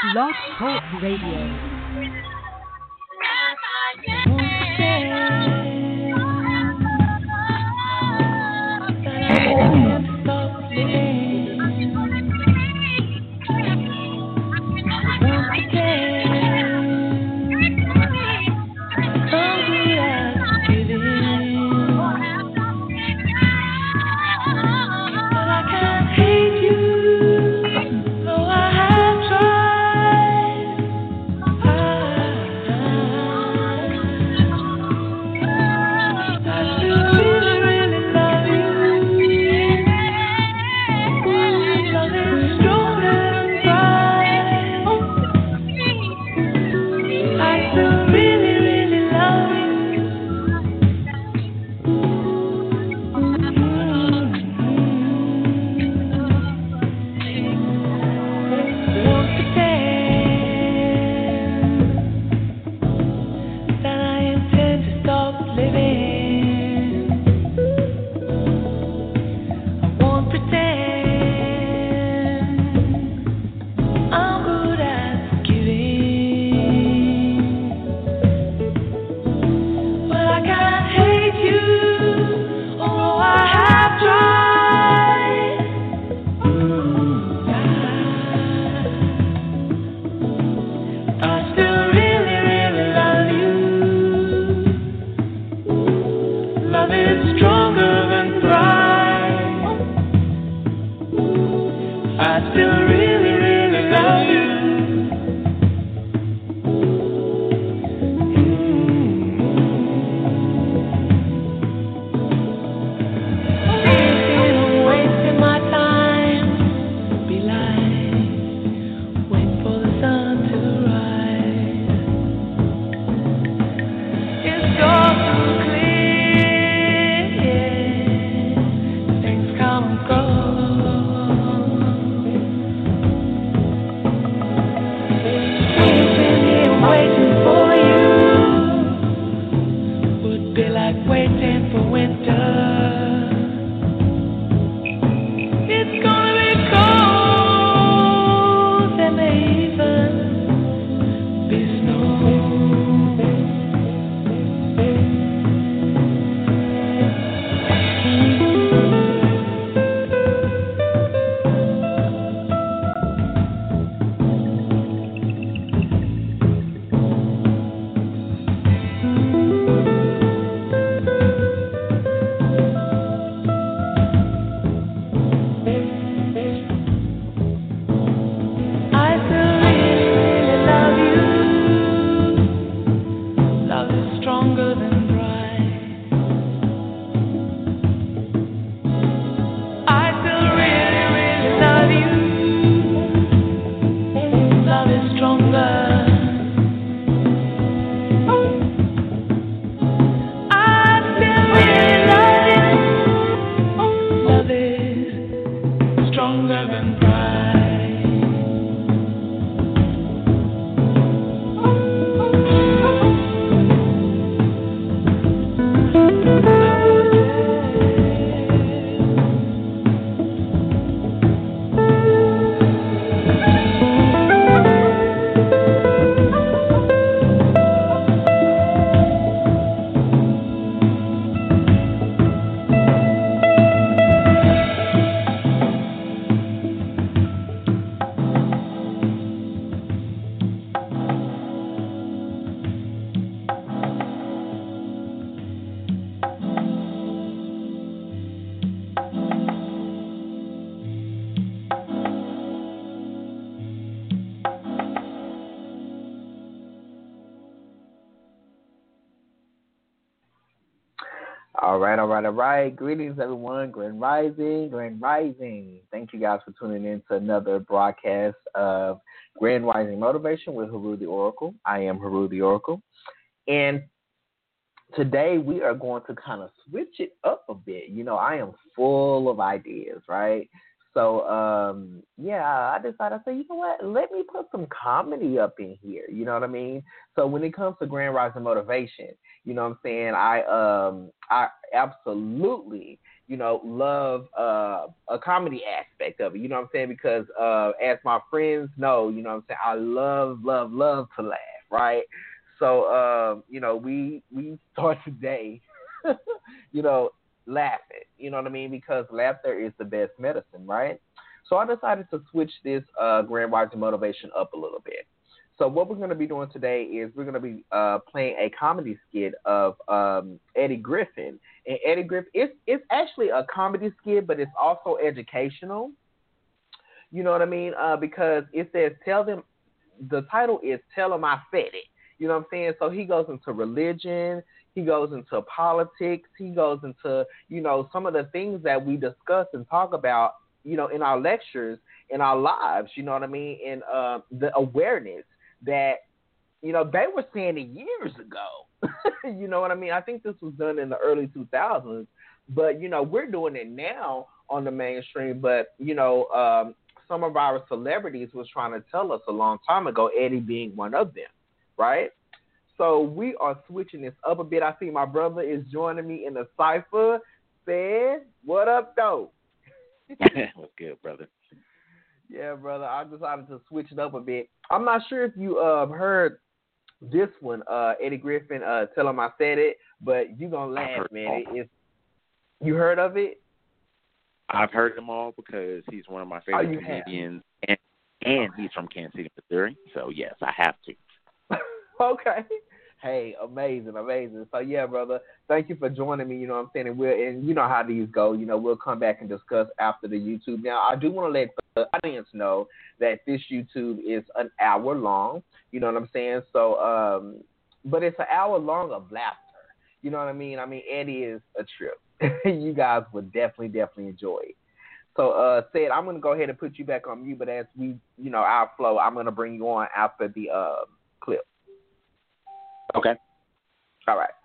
Blog Talk Radio. All right. Greetings, everyone. Grand Rising, Grand Rising. Thank you guys for tuning in to another broadcast of Grand Rising Motivation with Haru the Oracle. I am Haru the Oracle. And today we are going to kind of switch it up a bit. You know, I am full of ideas, right? So, I decided, I said, you know what? Let me put some comedy up in here. You know what I mean? So when it comes to Grand Rising Motivation, you know what I'm saying? I absolutely love a comedy aspect of it. You know what I'm saying? Because as my friends know, you know what I'm saying, I love to laugh, right? So we start today, you know, laughing. You know what I mean? Because laughter is the best medicine, right? So I decided to switch this Grand Rising Motivation up a little bit. So what we're going to be doing today is we're going to be playing a comedy skit of Eddie Griffin. And Eddie Griffin, it's actually a comedy skit, but it's also educational. You know what I mean? Because it says, the title is Tell 'em I Said It. You know what I'm saying? So he goes into religion, he goes into politics, he goes into, some of the things that we discuss and talk about, in our lectures, in our lives, you know what I mean? And the awareness that, they were saying it years ago. You know what I mean? I think this was done in the early 2000s, but, we're doing it now on the mainstream. But, some of our celebrities was trying to tell us a long time ago, Eddie being one of them, right? So we are switching this up a bit. I see my brother is joining me in the cipher. Said, what up, though? What's good, brother? Yeah, brother. I decided to switch it up a bit. I'm not sure if you heard this one, Eddie Griffin, Tell 'em I Said It, but you're going to laugh, man. You heard of it? I've heard them all because he's one of my favorite comedians, and he's from Kansas City, Missouri. So, yes, I have to. Okay. Hey, amazing. So, yeah, brother, thank you for joining me, you know what I'm saying? And you know how these go. We'll come back and discuss after the YouTube. Now, I do want to let the audience know that this YouTube is an hour long, you know what I'm saying? So, but it's an hour long of laughter. You know what I mean? Eddie is a trip. You guys would definitely enjoy it. So, Said, I'm going to go ahead and put you back on mute, but as we, our flow, I'm going to bring you on after the clip. Okay. All right.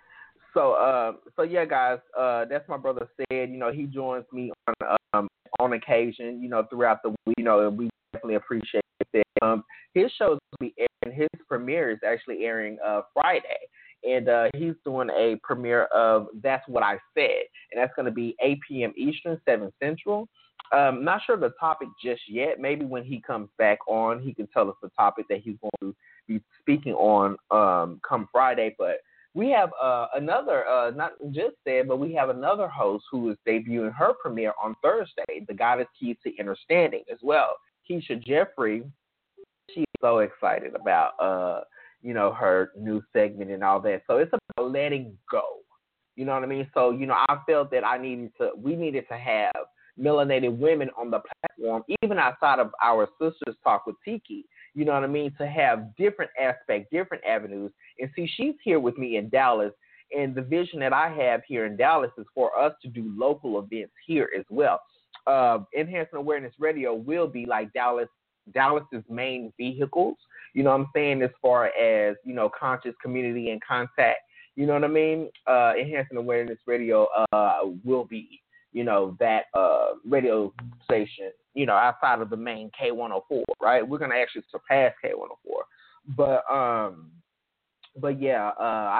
So yeah, guys, that's my brother Said. He joins me on occasion, throughout the week, and we definitely appreciate that. His show's will be airing. His premiere is actually airing Friday, and he's doing a premiere of That's What I Said, and that's going to be 8 p.m. Eastern, 7 Central. Not sure the topic just yet. Maybe when he comes back on, he can tell us the topic that he's going to be speaking on come Friday. But we have another, not just Said, but we have another host who is debuting her premiere on Thursday, The Goddess Keys to Understanding as well. Keisha Jeffrey, she's so excited about, her new segment and all that. So it's about letting go. You know what I mean? So, I felt that we needed to have melanated women on the platform, even outside of our Sisters Talk with Tiki, you know what I mean, to have different aspects, different avenues. And see, she's here with me in Dallas, and the vision that I have here in Dallas is for us to do local events here as well. Enhancing Awareness Radio will be like Dallas's main vehicles, you know what I'm saying, as far as, conscious community and contact, you know what I mean? Enhancing Awareness Radio will be, that radio station, outside of the main K104, right? We're going to actually surpass K104. But yeah,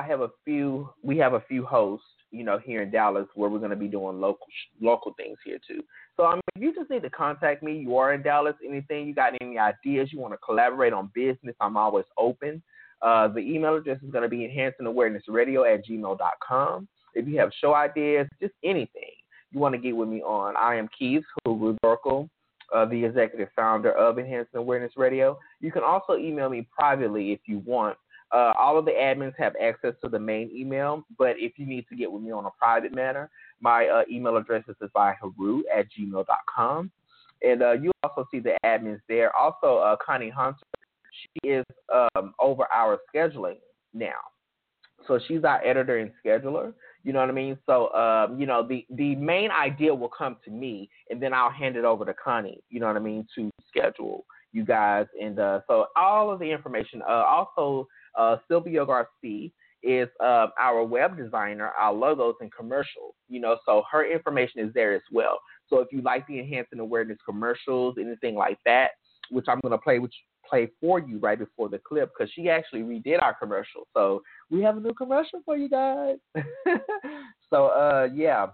we have a few hosts, here in Dallas where we're going to be doing local things here too. So, if you just need to contact me, you are in Dallas, anything, you got any ideas, you want to collaborate on business, I'm always open. The email address is going to be enhancingawarenessradio@gmail.com. If you have show ideas, just anything you want to get with me on, I am Keith Oracle, the executive founder of Enhancing Awareness Radio. You can also email me privately if you want. All of the admins have access to the main email, but if you need to get with me on a private matter, my email address is haru@gmail.com. And you also see the admins there. Also, Connie Hunter, she is over our scheduling now. So she's our editor and scheduler. You know what I mean? So, the main idea will come to me, and then I'll hand it over to Connie, you know what I mean, to schedule you guys. And so all of the information. Also, Sylvia Garcia is our web designer, our logos and commercials, so her information is there as well. So if you like the Enhancing Awareness commercials, anything like that, which I'm going to play for you right before the clip, because she actually redid our commercial. So we have a new commercial for you guys. So, yeah.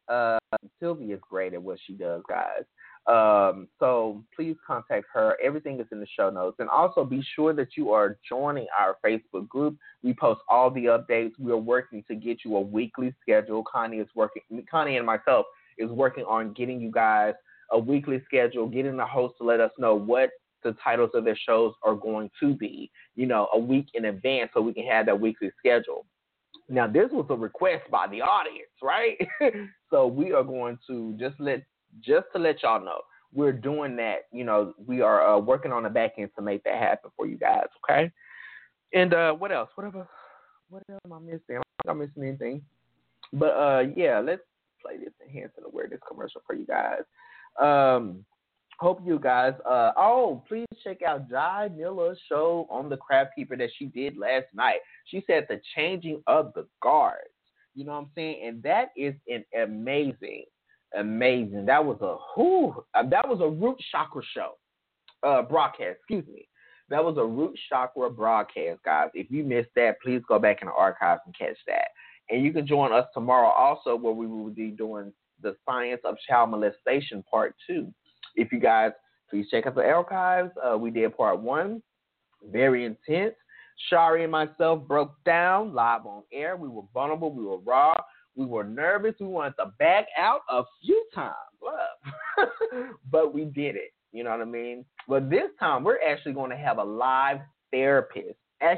Sylvia is great at what she does, guys. So please contact her. Everything is in the show notes. And also be sure that you are joining our Facebook group. We post all the updates. We are working to get you a weekly schedule. Connie and myself is working on getting you guys a weekly schedule, getting the host to let us know what the titles of their shows are going to be, a week in advance so we can have that weekly schedule. Now, this was a request by the audience, right? So we are going to just to let y'all know, we're doing that. We are working on the back end to make that happen for you guys, okay? And what else? What else am I missing? I don't think I'm missing anything. But, yeah, let's play this Enhancing Awareness commercial for you guys. Hope you guys, please check out Jai Miller's show on the Craft Keeper that she did last night. She said the changing of the guards. You know what I'm saying? And that is an amazing. That was a root chakra show, broadcast, excuse me. That was a root chakra broadcast, guys. If you missed that, please go back in the archives and catch that. And you can join us tomorrow also, where we will be doing the Science of Child Molestation Part 2. If you guys, please check out the archives. We did Part 1, very intense. Shari and myself broke down live on air. We were vulnerable. We were raw. We were nervous. We wanted to back out a few times. But we did it. You know what I mean? But this time, we're actually going to have a live therapist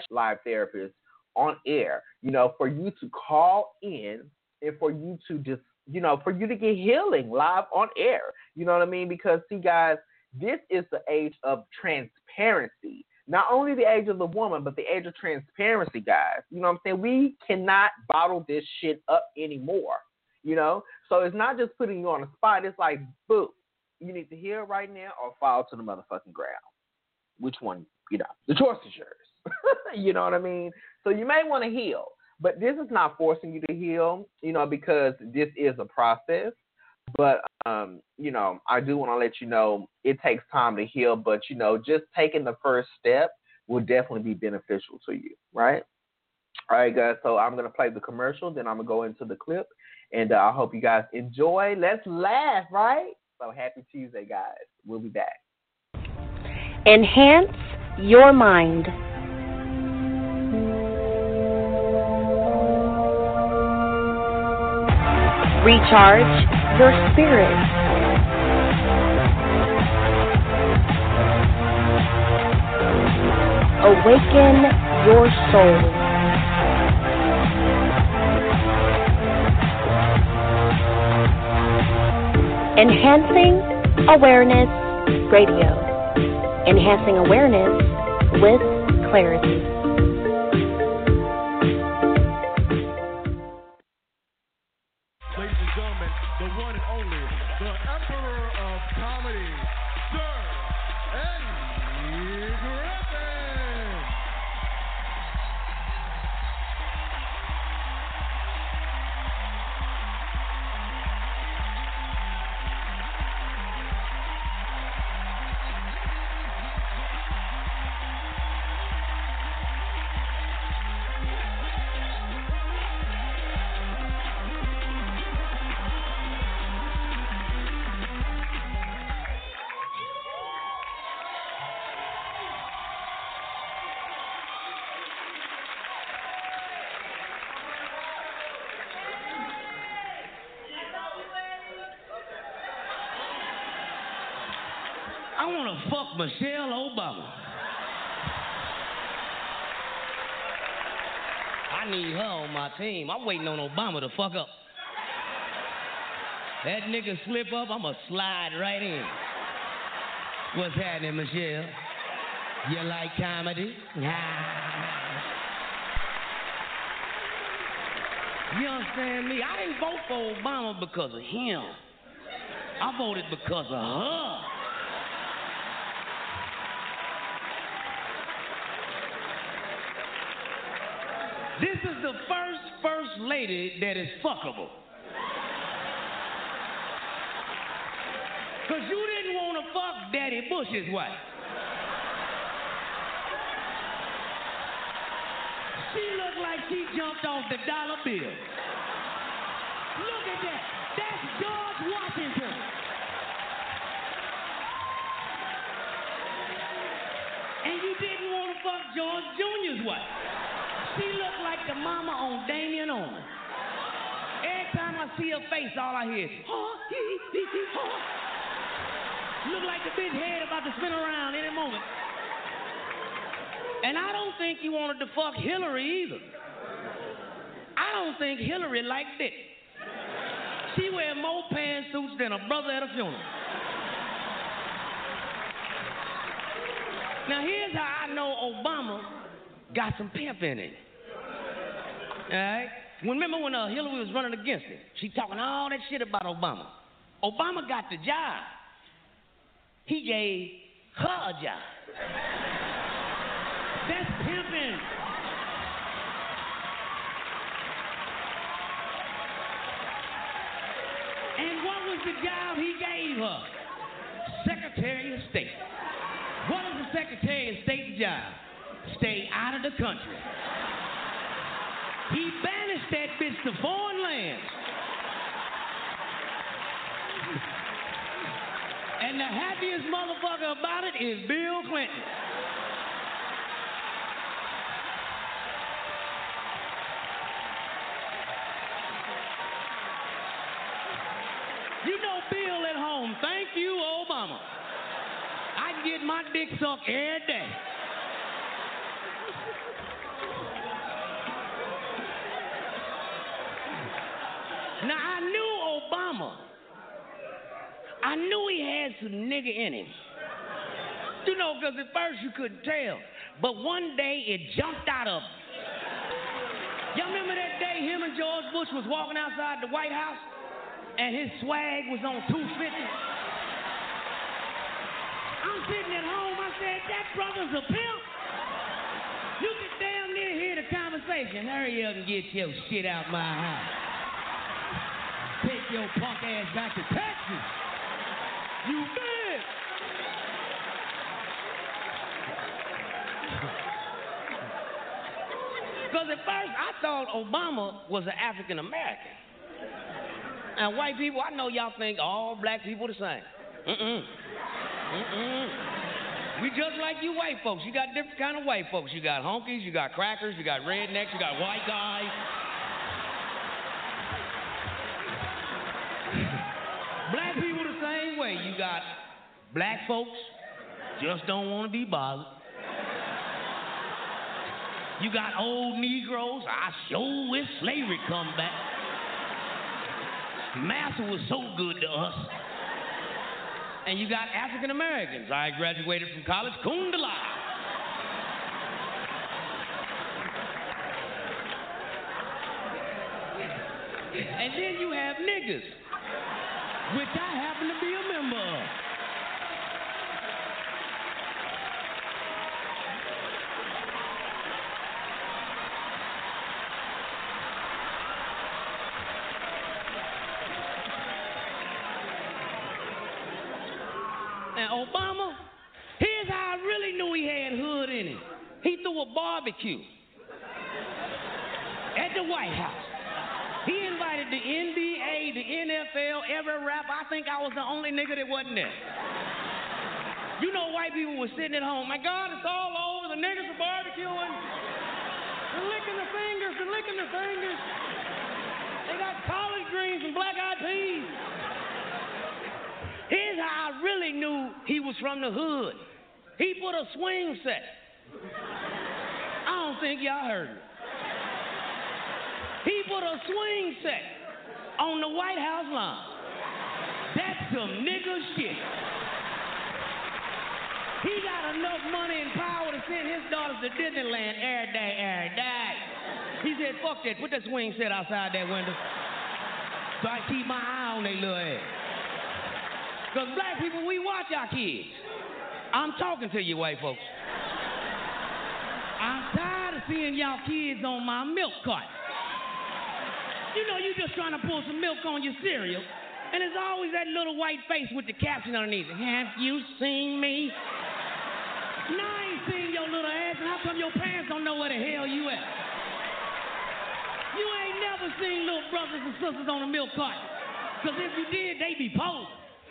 on air, for you to call in and for you to just, for you to get healing live on air. You know what I mean? Because, see, guys, this is the age of transparency. Not only the age of the woman, but the age of transparency, guys. You know what I'm saying? We cannot bottle this shit up anymore, So it's not just putting you on the spot. It's like, boo, you need to heal right now or fall to the motherfucking ground. Which one, the choice is yours. You know what I mean? So you may want to heal. But this is not forcing you to heal, because this is a process. But, I do want to let you know it takes time to heal. But, just taking the first step will definitely be beneficial to you, right? All right, guys. So I'm going to play the commercial. Then I'm going to go into the clip. And I hope you guys enjoy. Let's laugh, right? So happy Tuesday, guys. We'll be back. Enhance your mind. Recharge your spirit. Awaken your soul. Enhancing Awareness Radio. Enhancing awareness with clarity. Ladies and gentlemen, the one and only, the Emperor of Comedy, Sir Eddie Griffin. I want to fuck Michelle Obama. I need her on my team. I'm waiting on Obama to fuck up. That nigga slip up, I'ma slide right in. What's happening, Michelle? You like comedy? You understand me? I didn't vote for Obama because of him. I voted because of her. This is the first lady that is fuckable. Because you didn't want to fuck Daddy Bush's wife. She looked like she jumped off the dollar bill. Look at that. That's George Washington. And you didn't want to fuck George Jr.'s wife. She looked like the mama on Damien Owen. Every time I see her face, all I hear is, Look like the big head about to spin around any moment. And I don't think he wanted to fuck Hillary either. I don't think Hillary liked it. She wear more pantsuits than a brother at a funeral. Now here's how I know Obama got some pimp in it. All right? Remember when Hillary was running against him? She talking all that shit about Obama. Obama got the job. He gave her a job. That's pimping. And what was the job he gave her? Secretary of State. What is the Secretary of State's job? Stay out of the country. He banished that bitch to foreign lands. And the happiest motherfucker about it is Bill Clinton. You know Bill at home, thank you, Obama. I get my dick sucked every day. Now, I knew Obama. I knew he had some nigga in him. You know, because at first you couldn't tell. But one day it jumped out of him. Y'all remember that day him and George Bush was walking outside the White House and his swag was on 250? I'm sitting at home, I said, that brother's a pimp. You can damn near hear the conversation. Hurry up and get your shit out my house. Take your punk ass back to Texas. You big. Because at first I thought Obama was an African American. And white people, I know y'all think all black people the same. We just like you white folks. You got different kind of white folks. You got honkies, you got crackers, you got rednecks, you got white guys. Black people the same way. You got black folks, just don't want to be bothered. You got old Negroes, I sure wish slavery come back. Massa was so good to us. And you got African Americans. I graduated from college cum laude. And then you have niggas, which I happen to be a member of. Now, Obama, here's how I really knew he had hood in him. He threw a barbecue at the White House. He invited the NBA, the NFL, every rapper. I think I was the only nigga that wasn't there. You know, white people were sitting at home. My God, it's all over. The niggas are barbecuing. They're licking their fingers. They're licking their fingers. They got collard greens and black-eyed peas. Here's how I really knew he was from the hood. He put a swing set. I don't think y'all heard it. He put a swing set on the White House lawn. That's some nigga shit. He got enough money and power to send his daughters to Disneyland every day. He said, fuck that, put that swing set outside that window so I keep my eye on they little ass. Because black people, we watch our kids. I'm talking to you white folks. I'm tired of seeing y'all kids on my milk carton. You know, you just trying to pull some milk on your cereal, and there's always that little white face with the caption underneath it. Have you seen me? No, I ain't seen your little ass, and how come your parents don't know where the hell you at? You ain't never seen little brothers and sisters on a milk carton. Because if you did, they be posing.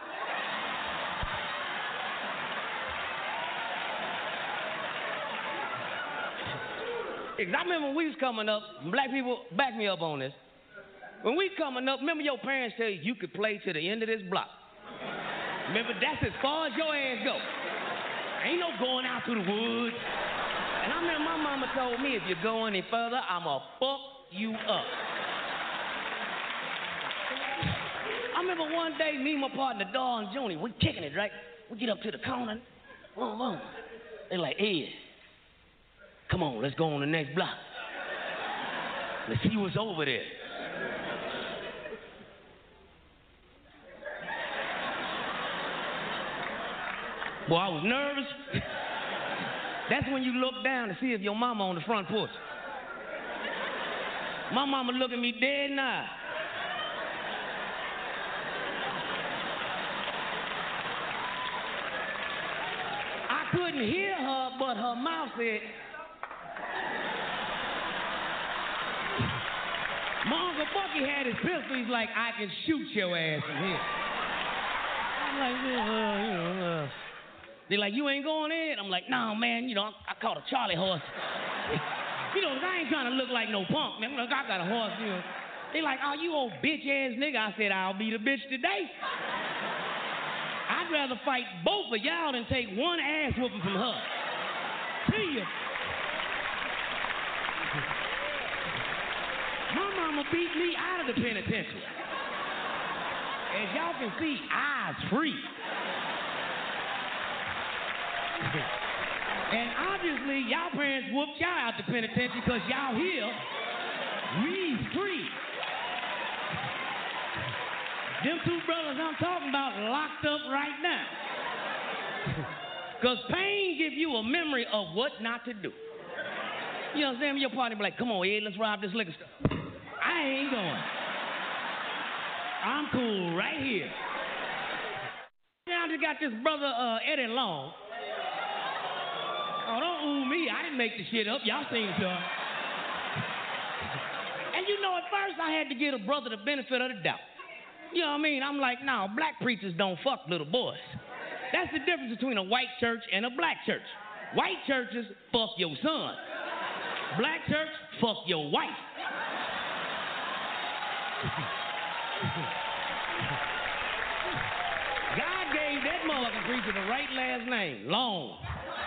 I remember when we was coming up, black people, back me up on this. When we coming up, remember your parents tell you could play to the end of this block. Remember, that's as far as your ass go. Ain't no going out to the woods. And I remember my mama told me, if you go any further, I'ma fuck you up. I remember one day, me and my partner, Daw and Joni, we kicking it, right? We get up to the corner. Boom. They like, Ed, come on, let's go on the next block. Let's see what's over there. Boy, I was nervous. That's when you look down to see if your mama on the front porch. My mama look at me dead in the eye. I couldn't hear her, but her mouth said, my Uncle Bucky had his pistol. He's like, I can shoot your ass from here. I'm like, they're like, you ain't going in? I'm like, no, man, I caught a Charlie horse. I ain't trying to look like no punk, man. Look, I got a horse, They like, oh, you old bitch-ass nigga. I said, I'll be the bitch today. I'd rather fight both of y'all than take one ass whooping from her. See ya. My mama beat me out of the penitentiary. As y'all can see, eyes free. And obviously, y'all parents whooped y'all out the penitentiary because y'all here, we free. Them two brothers I'm talking about locked up right now. Because pain gives you a memory of what not to do. You know what I'm saying? Your partner be like, come on, Ed, let's rob this liquor store. I ain't going. I'm cool right here. Now I just got this brother, Eddie Long. Oh, don't ooh me. I didn't make the shit up. Y'all seen it, y'all. And at first I had to give a brother the benefit of the doubt. You know what I mean? I'm like, no, black preachers don't fuck little boys. That's the difference between a white church and a black church. White churches fuck your son. Black church, fuck your wife. God gave that motherfucking preacher the right last name, Long.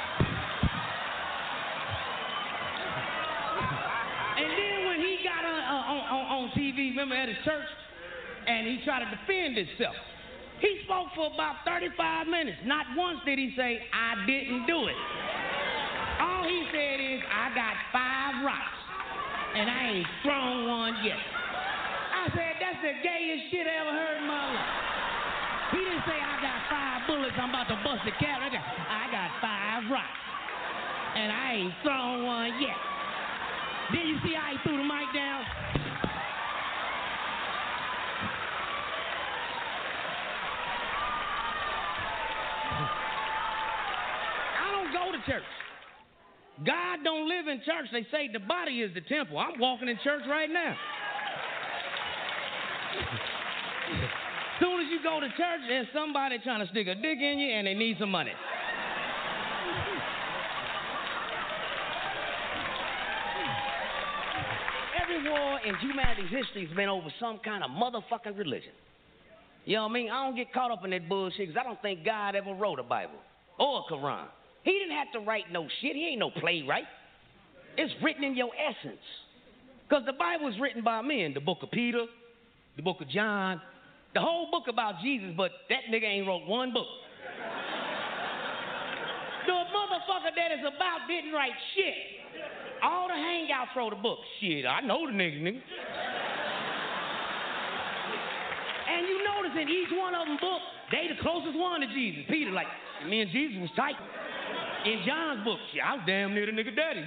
And then when he got on TV, remember at his church, and he tried to defend himself, he spoke for about 35 minutes. Not once did he say, I didn't do it. All he said is, I got 5 rocks, and I ain't thrown one yet. I said, that's the gayest shit I ever heard in my life. He didn't say, I got 5 bullets, I'm about to bust the cap. I got 5 rocks, and I ain't thrown one yet. Then you see how he threw the mic down? I don't go to church. God don't live in church. They say the body is the temple. I'm walking in church right now. As soon as you go to church, there's somebody trying to stick a dick in you and they need some money. Every war in humanity's history has been over some kind of motherfucking religion. You know what I mean? I don't get caught up in that bullshit because I don't think God ever wrote a Bible or a Quran. He didn't have to write no shit. He ain't no playwright. It's written in your essence. Because the Bible is written by men. The book of Peter, the book of John, the whole book about Jesus, but that nigga ain't wrote one book. The motherfucker that is about didn't write shit. All the hangouts wrote a book. Shit, I know the nigga. And you notice in each one of them book, they the closest one to Jesus. Peter, like, me and Jesus was tight. In John's book, shit, I was damn near the nigga daddy,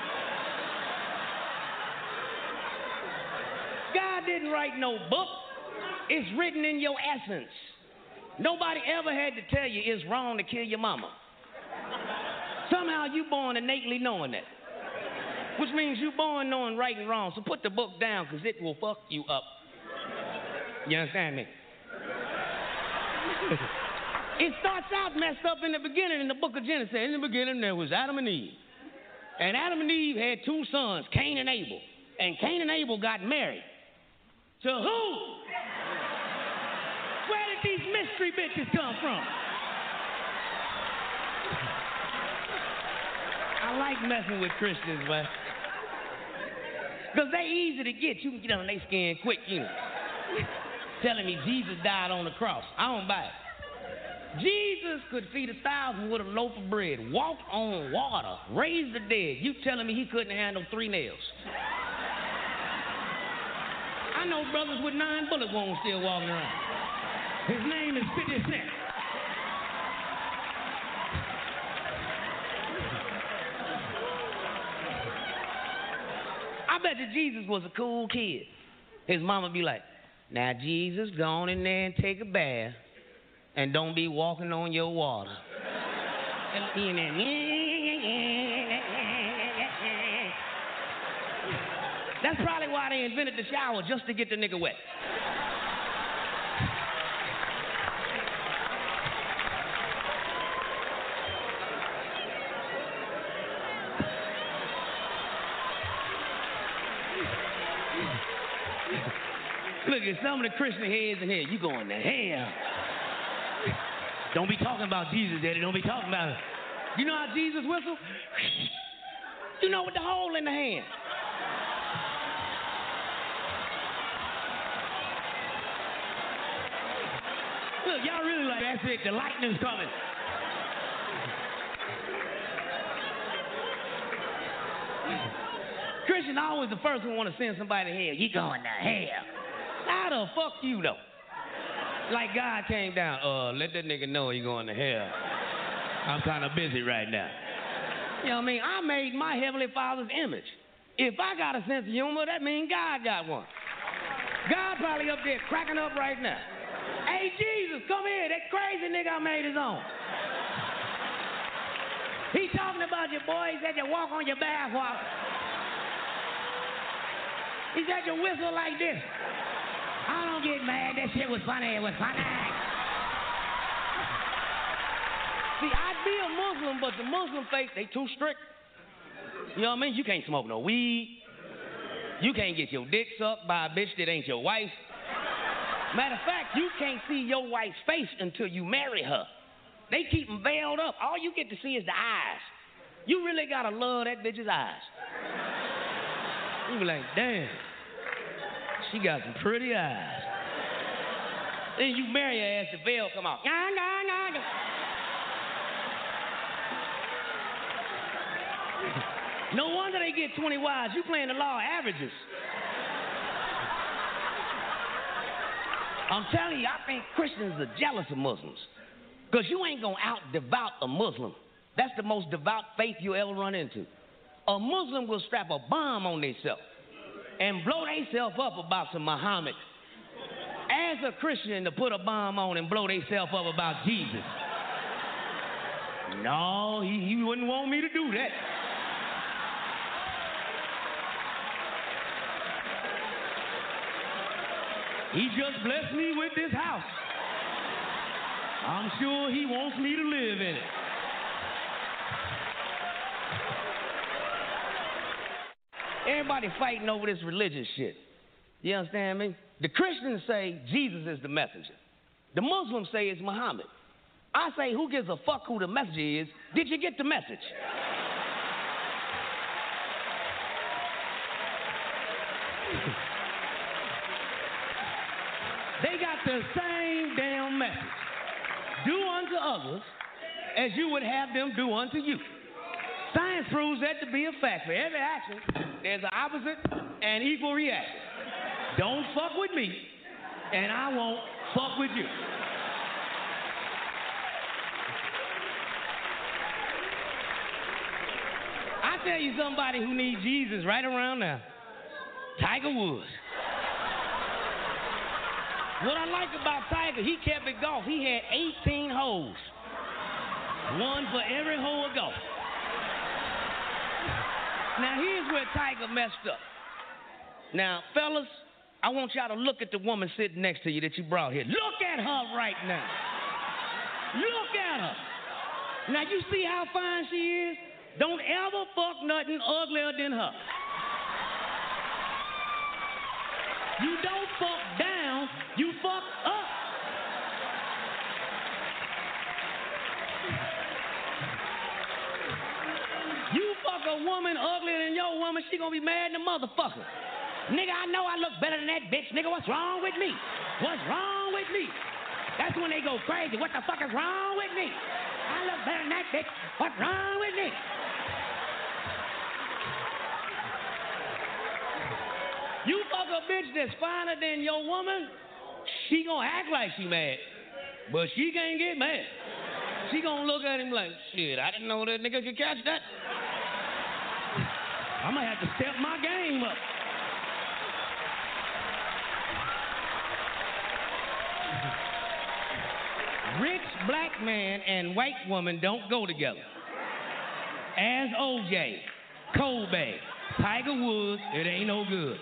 God didn't write no book. It's written in your essence. Nobody ever had to tell you it's wrong to kill your mama. Somehow you born innately knowing that. Which means you born knowing right and wrong. So put the book down, because it will fuck you up. You understand me? It starts out messed up in the beginning in the book of Genesis. In the beginning, there was Adam and Eve. And Adam and Eve had 2 sons, Cain and Abel. And Cain and Abel got married. To who? Where did these mystery bitches come from? I like messing with Christians, man. Because they easy to get. You can get on their skin quick, you know. Telling me Jesus died on the cross. I don't buy it. Jesus could feed 1,000 with a loaf of bread, walk on water, raise the dead. You telling me he couldn't handle 3 nails? I know brothers with 9 bullet wounds still walking around. His name is 50 Cent. I bet that Jesus was a cool kid. His mama be like, now Jesus, go on in there and take a bath. And don't be walking on your water. That's probably why they invented the shower, just to get the nigga wet. Look at some of the Christian heads in here. You going to hell. Don't be talking about Jesus, Daddy. Don't be talking about it. You know how Jesus whistled? You know, with the hole in the hand. Look, y'all really like, that's it, the lightning's coming. Christians always the first one want to send somebody to hell. You going to hell. How the fuck you know? Like God came down, let that nigga know he going to hell. I'm kind of busy right now. You know what I mean? I made my Heavenly Father's image. If I got a sense of humor, that means God got one. God probably up there cracking up right now. Hey, Jesus, come here. That crazy nigga I made his own. He talking about you, boy. He said you walk on your bath water. He said you whistle like this. I don't get mad. That shit was funny. It was funny. See, I'd be a Muslim, but the Muslim faith, they too strict. You know what I mean? You can't smoke no weed. You can't get your dick sucked by a bitch that ain't your wife. Matter of fact, you can't see your wife's face until you marry her. They keep them veiled up. All you get to see is the eyes. You really gotta love that bitch's eyes. You be like, damn, she got some pretty eyes. Then you marry her as the veil come off. No wonder they get 20 wives. You playing the law of averages. I'm telling you, I think Christians are jealous of Muslims. Because you ain't going to out-devout a Muslim. That's the most devout faith you ever run into. A Muslim will strap a bomb on themselves and blow themselves up about some Muhammad. As a Christian to put a bomb on and blow themselves up about Jesus. No, he wouldn't want me to do that. He just blessed me with this house. I'm sure he wants me to live in it. Everybody fighting over this religious shit. You understand me? The Christians say Jesus is the messenger. The Muslims say it's Muhammad. I say, who gives a fuck who the messenger is? Did you get the message? They got the same damn message. Do unto others as you would have them do unto you. Science proves that to be a fact. For every action, there's an opposite and equal reaction. Don't fuck with me, and I won't fuck with you. I tell you somebody who needs Jesus right around now. Tiger Woods. What I like about Tiger, he kept it golf. He had 18 holes. One for every hole of golf. Now, here's where Tiger messed up. Now, fellas, I want y'all to look at the woman sitting next to you that you brought here. Look at her right now. Look at her. Now, you see how fine she is? Don't ever fuck nothing uglier than her. You don't fuck down, you fuck up. You fuck a woman uglier than your woman, she gonna be mad than a motherfucker. Nigga, I know I look better than that bitch. Nigga, what's wrong with me? What's wrong with me? That's when they go crazy. What the fuck is wrong with me? I look better than that bitch. What's wrong with me? You fuck a bitch that's finer than your woman, she gonna act like she mad, but she can't get mad. She gonna look at him like, shit, I didn't know that nigga could catch that. I'm gonna have to step my game up. Rich black man and white woman don't go together. As OJ, Kobe, Tiger Woods, it ain't no good.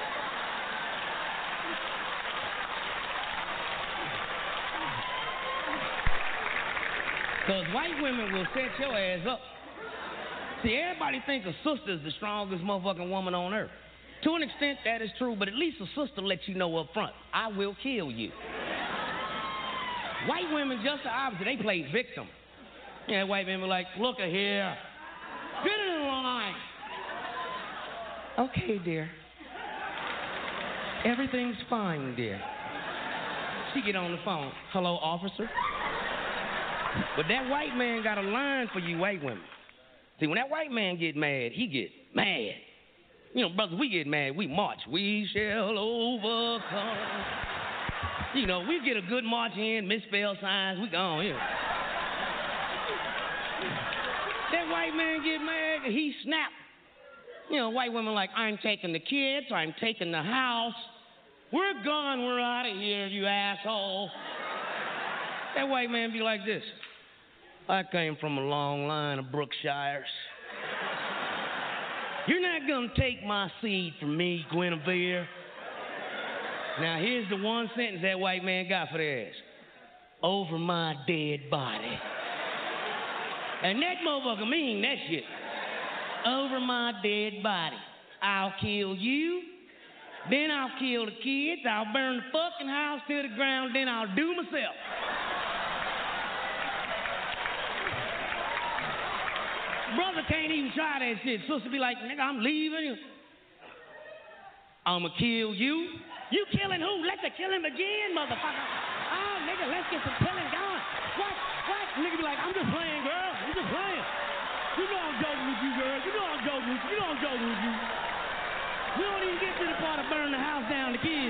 Because white women will set your ass up. See, everybody thinks a sister is the strongest motherfucking woman on earth. To an extent, that is true, but at least a sister lets you know up front, I will kill you. White women just the opposite. They play victim. Yeah, white women like, look at here. Get in line. Okay, dear. Everything's fine, dear. She get on the phone. Hello, officer. But that white man got a line for you white women. See, when that white man get mad, he get mad. You know, brothers, we get mad. We march. We shall overcome. You know, we get a good march in, misspell signs, we gone, you know. That white man get mad, and he snap. You know, white women like, I'm taking the kids, I'm taking the house. We're gone, we're out of here, you asshole. That white man be like this. I came from a long line of Brookshires. You're not gonna take my seed from me, Guinevere. Now, here's the one sentence that white man got for their ass. Over my dead body. And that motherfucker mean that shit. Over my dead body. I'll kill you, then I'll kill the kids, I'll burn the fucking house to the ground, then I'll do myself. Brother can't even try that shit. Sister be like, nigga, I'm leaving. I'ma kill you. You killing who? Let the killing begin, motherfucker. Oh, nigga, let's get some killing going. What? Nigga be like, I'm just playing, girl. I'm just playing. You know I'm joking with you, girl. You know I'm joking with you. You know I'm joking with you. We don't even get to the part of burning the house down to kids.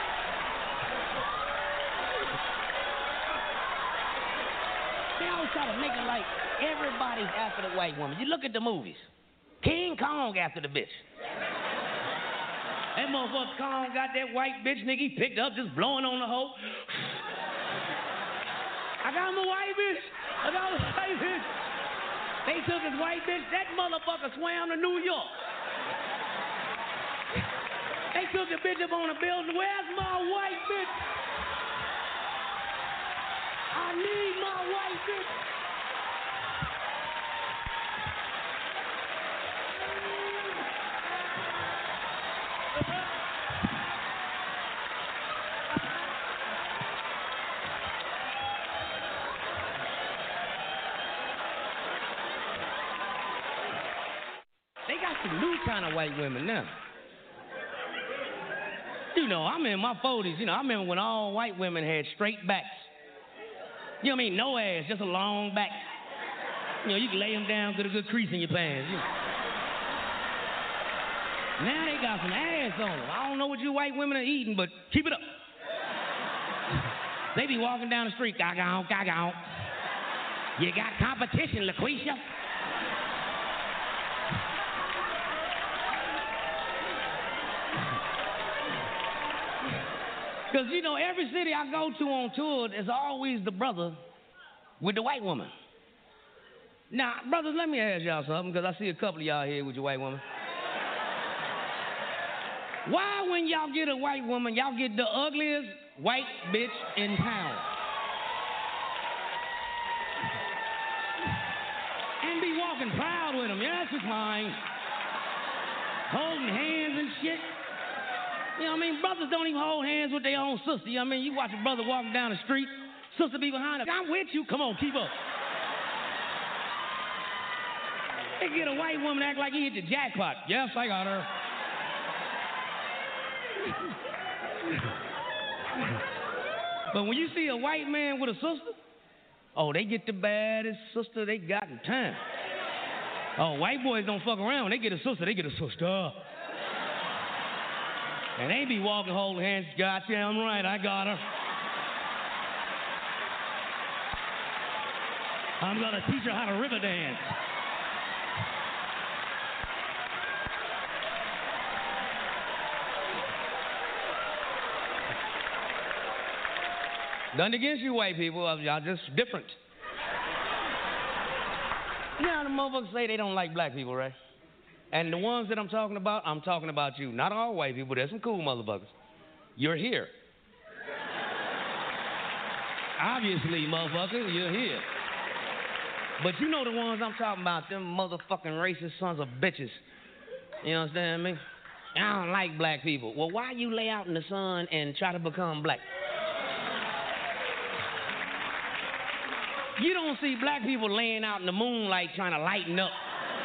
They always try to make it like everybody's after the white woman. You look at the movies. King Kong after the bitch. That motherfucker Kong got that white bitch nigga he picked up just blowing on the hoe. I got him a white bitch. I got him a white bitch. They took his white bitch. That motherfucker swam to New York. They took the bitch up on the building. Where's my white bitch? I need my white bitch. They got some new kind of white women now. You know, I'm in my 40s. You know, I remember when all white women had straight backs. You know what I mean? No ass, just a long back. You know, you can lay them down, get a good crease in your pants. You know. Now they got some ass on them. I don't know what you white women are eating, but keep it up. They be walking down the street, gag-on, gag-on. You got competition, LaQuisha. Because, you know, every city I go to on tour, there's always the brother with the white woman. Now, brothers, let me ask y'all something, because I see a couple of y'all here with your white woman. Why, when y'all get a white woman, y'all get the ugliest white bitch in town? And be walking proud with them. Yes, it's mine. Holding hands and shit. You know what I mean? Brothers don't even hold hands with their own sister. You know what I mean? You watch a brother walking down the street, sister be behind her. I'm with you. Come on, keep up. They get a white woman act like he hit the jackpot. Yes, I got her. But when you see a white man with a sister, oh, they get the baddest sister they got in town. Oh, white boys don't fuck around. When they get a sister, they get a sister. And they be walking, holding hands. Gotcha, I'm right, I got her. I'm gonna teach her how to river dance. Nothing against you white people, y'all just different. You know how the motherfuckers say they don't like black people, right? And the ones that I'm talking about you. Not all white people, there's some cool motherfuckers. You're here. Obviously, motherfucker, you're here. But you know the ones I'm talking about, them motherfucking racist sons of bitches. You understand me? I don't like black people. Well, why you lay out in the sun and try to become black? You don't see black people laying out in the moonlight trying to lighten up.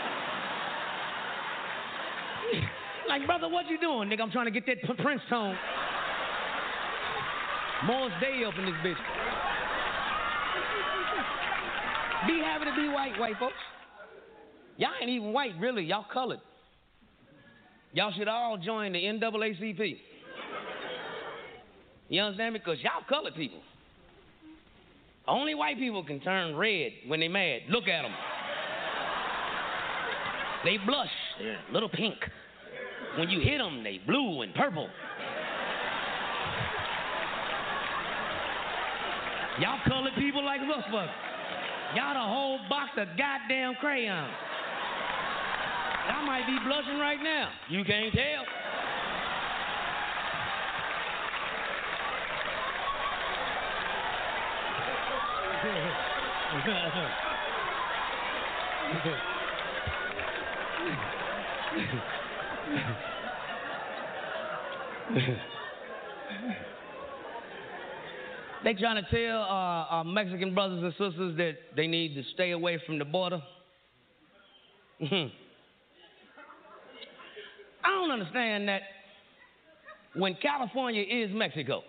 Like, brother, what you doing, nigga? I'm trying to get that Prince tone. Morris Day up in this bitch. Be happy to be white folks. Y'all ain't even white, really. Y'all colored. Y'all should all join the NAACP. You understand me? Because y'all colored people. Only white people can turn red when they mad. Look at them. They blush. They're a little pink. When you hit them, they blue and purple. Y'all colored people like us, fuck. Y'all the whole box of goddamn crayons. I might be blushing right now. You can't tell. They trying to tell our Mexican brothers and sisters that they need to stay away from the border. I don't understand that when California is Mexico.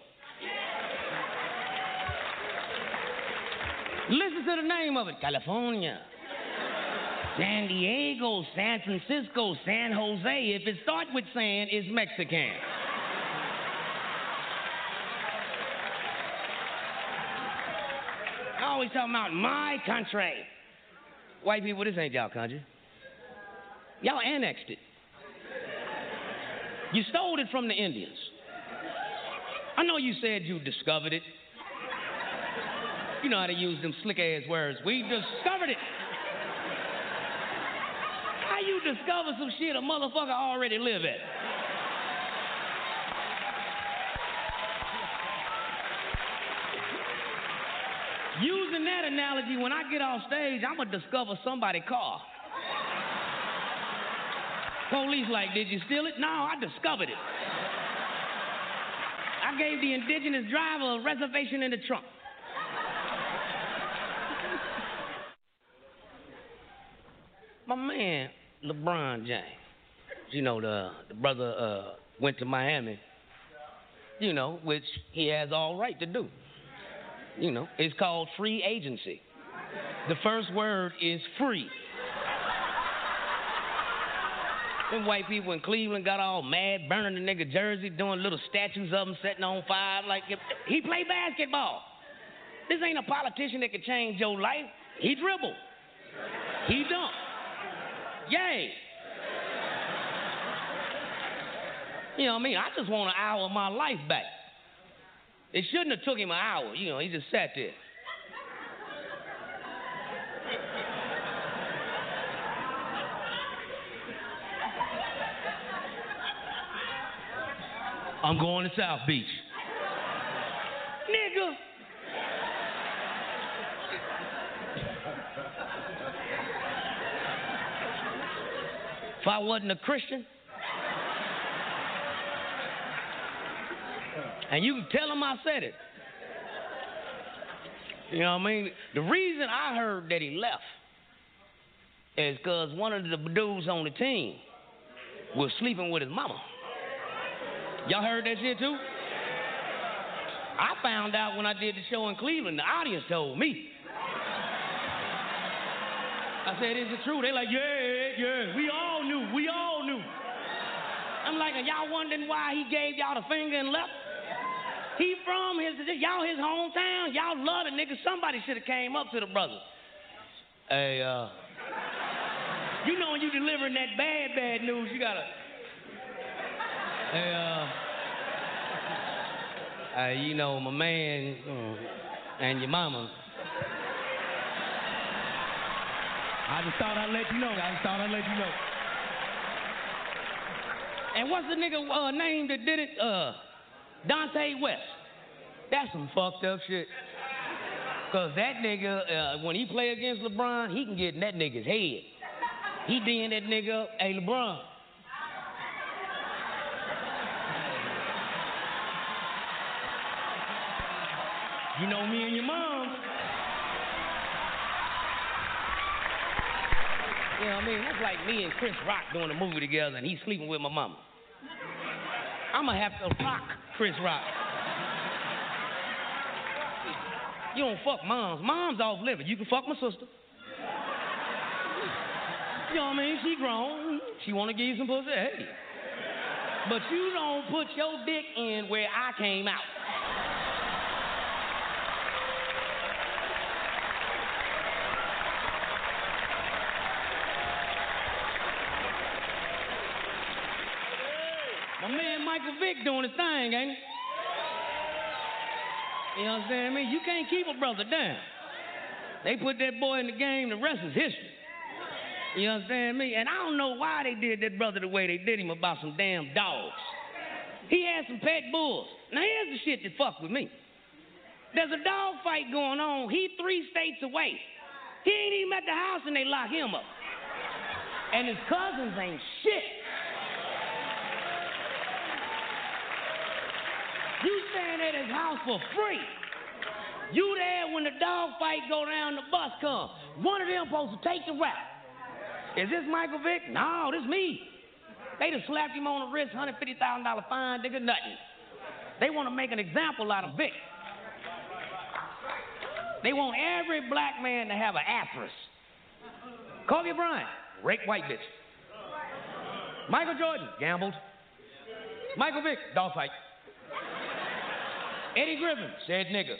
Listen to the name of it, California. San Diego, San Francisco, San Jose. If it starts with San, it's Mexican. Always talking about my country. White people, this ain't y'all country. Y'all annexed it. You stole it from the Indians. I know you said you discovered it. You know how to use them slick-ass words. We discovered it. How you discover some shit a motherfucker already live at? Using that analogy, when I get off stage, I'm going to discover somebody's car. Police like, did you steal it? No, I discovered it. I gave the indigenous driver a reservation in the trunk. My man, LeBron James, you know, the brother went to Miami, you know, which he has all right to do. You know, it's called free agency. The first word is free. Them white people in Cleveland got all mad, burning the nigga jersey, doing little statues of him setting on fire. Like, he played basketball. This ain't a politician that can change your life. He dribbled. He dunked. Yay. You know what I mean? I just want an hour of my life back. It shouldn't have took him an hour. You know, he just sat there. I'm going to South Beach. Nigga. If I wasn't a Christian, and you can tell him I said it. You know what I mean? The reason I heard that he left is because one of the dudes on the team was sleeping with his mama. Y'all heard that shit too? I found out when I did the show in Cleveland. The audience told me. I said, is it true? They like, yeah. We all knew. I'm like, are y'all wondering why he gave y'all the finger and left? He from his hometown. Y'all love the nigga. Somebody should have came up to the brother. Hey, you know when you delivering that bad news, you gotta. Hey, you know, my man and your mama. I just thought I'd let you know. And what's the nigga name that did it? Dante West. That's some fucked up shit. Cause that nigga, when he play against LeBron, he can get in that nigga's head. He D'ing that nigga up. Hey, LeBron. You know me and your mom. You know what I mean? That's like me and Chris Rock doing a movie together and he's sleeping with my mama. I'm gonna have to rock Chris Rock. You don't fuck moms. Mom's off living. You can fuck my sister. You know what I mean? She grown. She wanna give you some pussy. Hey. But you don't put your dick in where I came out. My man Michael Vick doing his thing, ain't he? You know what I'm saying? I mean, you can't keep a brother down. They put that boy in the game, the rest is history. You know what I'm saying? I mean, and I don't know why they did that brother the way they did him about some damn dogs. He had some pet bulls. Now here's the shit that fuck with me. There's a dog fight going on. He 3 states away. He ain't even at the house and they lock him up. And his cousins ain't shit. You staying at his house for free. You there when the dog fight go down, the bus come. One of them supposed to take the rap. Is this Michael Vick? No, this me. They just slapped him on the wrist, $150,000 fine, nigga, nothing. They want to make an example out of Vick. They want every black man to have an asterisk. Kobe Bryant, raped white bitch. Michael Jordan, gambled. Michael Vick, dog fight. Eddie Griffin said nigga.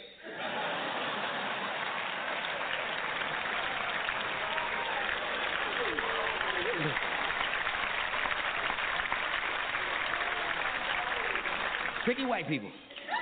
Tricky white people.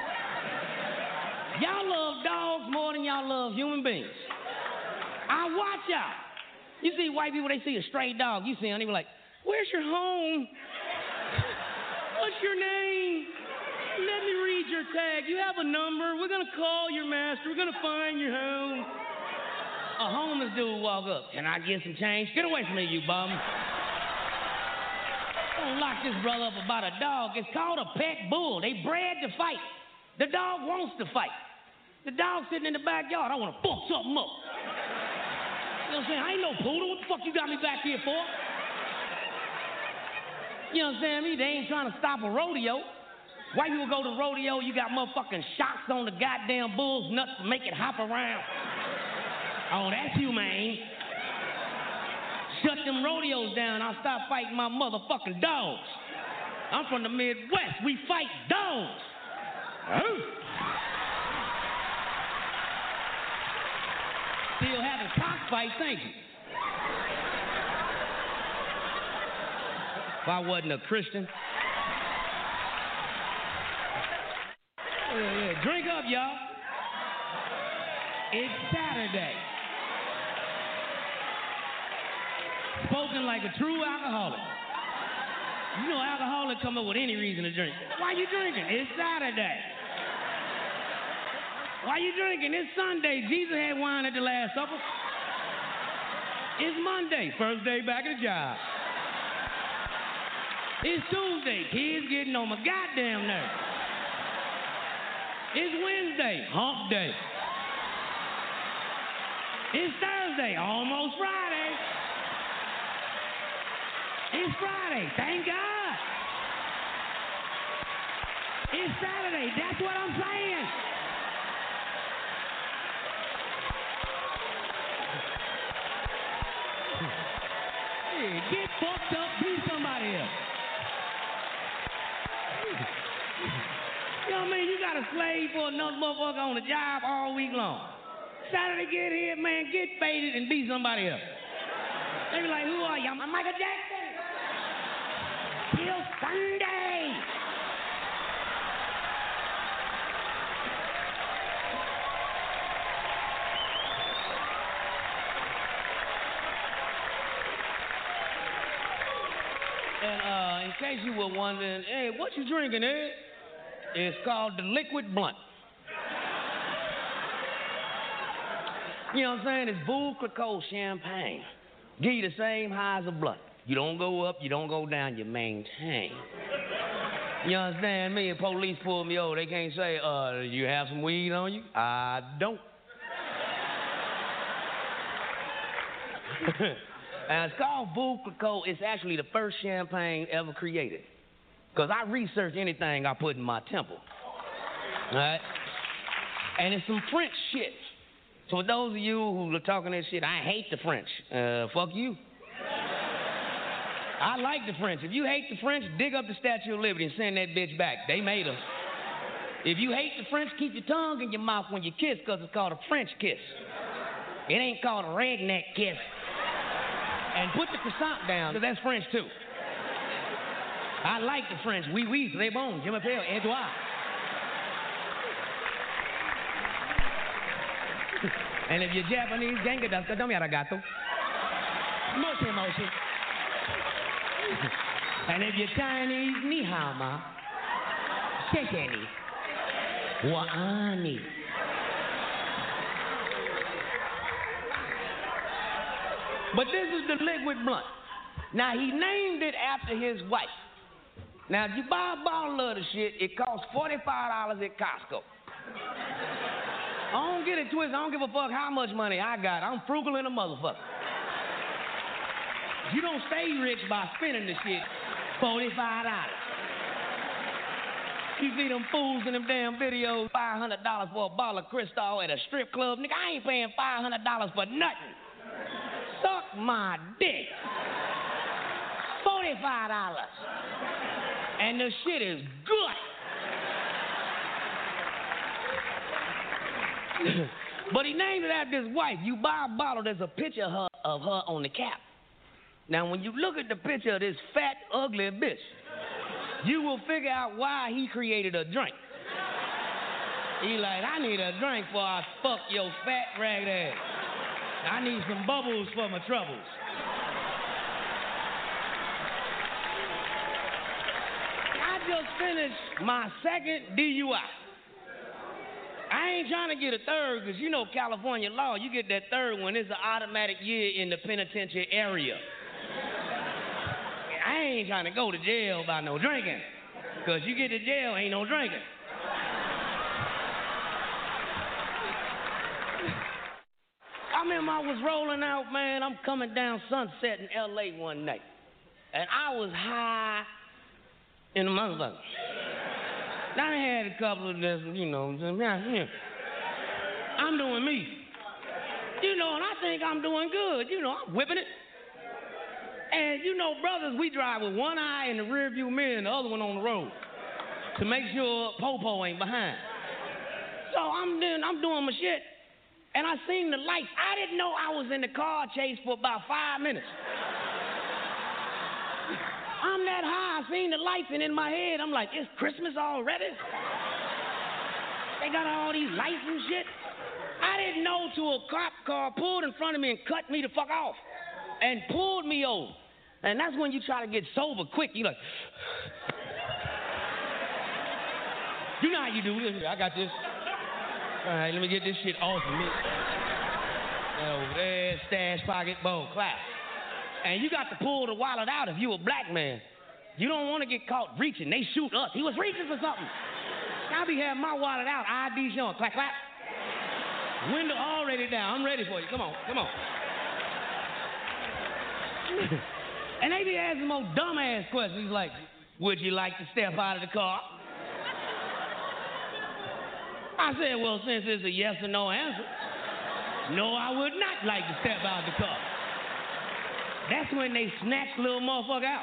Y'all love dogs more than y'all love human beings. I watch y'all. You see white people, they see a stray dog. You see them, they be like, where's your home? What's your name? Let me read your tag. You have a number. We're going to call your master. We're going to find your home. A homeless dude walk up. Can I get some change? Get away from me, you bum. Don't lock this brother up about a dog. It's called a pet bull. They bred to fight. The dog wants to fight. The dog sitting in the backyard. I want to fuck something up. You know what I'm saying? I ain't no poodle. What the fuck you got me back here for? You know what I'm saying? I mean, they ain't trying to stop a rodeo. White people go to rodeo, you got motherfucking shocks on the goddamn bull's nuts to make it hop around. Oh, that's humane. Shut them rodeos down, I'll stop fighting my motherfucking dogs. I'm from the Midwest, we fight dogs. Still having cockfights, ain't you? If I wasn't a Christian. Yeah. Drink up, y'all. It's Saturday. Spoken like a true alcoholic. You know, alcoholics come up with any reason to drink. Why you drinking? It's Saturday. Why you drinking? It's Sunday. Jesus had wine at the Last Supper. It's Monday, first day back at the job. It's Tuesday, kids getting on my goddamn nerves. It's Wednesday, hump day. It's Thursday, almost Friday. It's Friday, thank God. It's Saturday, that's what I'm saying. Hey, get fucked up, beat somebody else. You know what I mean? You got a slave for another motherfucker on the job all week long. Saturday, get here, man, get faded and beat somebody else. They be like, who are you? I'm Michael Jackson. Till Sunday. And in case you were wondering, hey, what you drinking, Ed? It's called the Liquid Blunt. You know what I'm saying? It's Veuve Clicquot champagne. Give you the same high as a blunt. You don't go up, you don't go down, you maintain. You understand me? If police pull me over, they can't say, do you have some weed on you? I don't. And it's called Veuve Clicquot. It's actually the first champagne ever created. Because I research anything I put in my temple. All right? And it's some French shit. So for those of you who are talking this shit, I hate the French. Fuck you. I like the French. If you hate the French, dig up the Statue of Liberty and send that bitch back. They made them. If you hate the French, keep your tongue in your mouth when you kiss, because it's called a French kiss. It ain't called a redneck kiss. And put the croissant down, because that's French too. I like the French. Oui, très bon. Je m'appelle Edouard. And if you're Japanese, genga desu ka, domi arigato. Moshi. And if you're Chinese, ni hao ma. Shake ni. Wa-ani. But this is the Liquid Blunt. Now, he named it after his wife. Now, if you buy a bottle of the shit, it costs $45 at Costco. I don't get it twisted. I don't give a fuck how much money I got. I'm frugal in a motherfucker. You don't stay rich by spending the shit. $45. You see them fools in them damn videos, $500 for a bottle of Cristal at a strip club. Nigga, I ain't paying $500 for nothing. Suck my dick. $45. And the shit is good. But he named it after his wife. You buy a bottle, there's a picture of her on the cap. Now, when you look at the picture of this fat, ugly bitch, you will figure out why he created a drink. He like, I need a drink before I fuck your fat, ragged ass. I need some bubbles for my troubles. I just finished my second DUI. I ain't trying to get a third, because you know California law, you get that third one, it's an automatic year in the penitentiary area. I ain't trying to go to jail by no drinking, because you get to jail, ain't no drinking. I remember I was rolling out, man, I'm coming down Sunset in L.A. one night, and I was high in the motherfucker. I had a couple of this, you know, I'm doing me. You know, and I think I'm doing good. You know, I'm whipping it. And, you know, brothers, we drive with one eye in the rearview mirror and the other one on the road to make sure Popo ain't behind. So I'm doing my shit, and I seen the lights. I didn't know I was in the car chase for about 5 minutes. I'm that high, I seen the lights, and in my head, I'm like, it's Christmas already? They got all these lights and shit. I didn't know till a cop car pulled in front of me and cut me the fuck off and pulled me over. And that's when you try to get sober quick. You like, you know how you do. I got this. All right, let me get this shit off of me. Over there, stash pocket, boom, clap. And you got to pull the wallet out if you a black man. You don't want to get caught reaching. They shoot us. He was reaching for something. I be having my wallet out, ID showing, clap, clap. Window already down. I'm ready for you. Come on, come on. And they be asking more dumbass questions like, would you like to step out of the car? I said, well, since it's a yes or no answer, no, I would not like to step out of the car. That's when they snatch the little motherfucker out.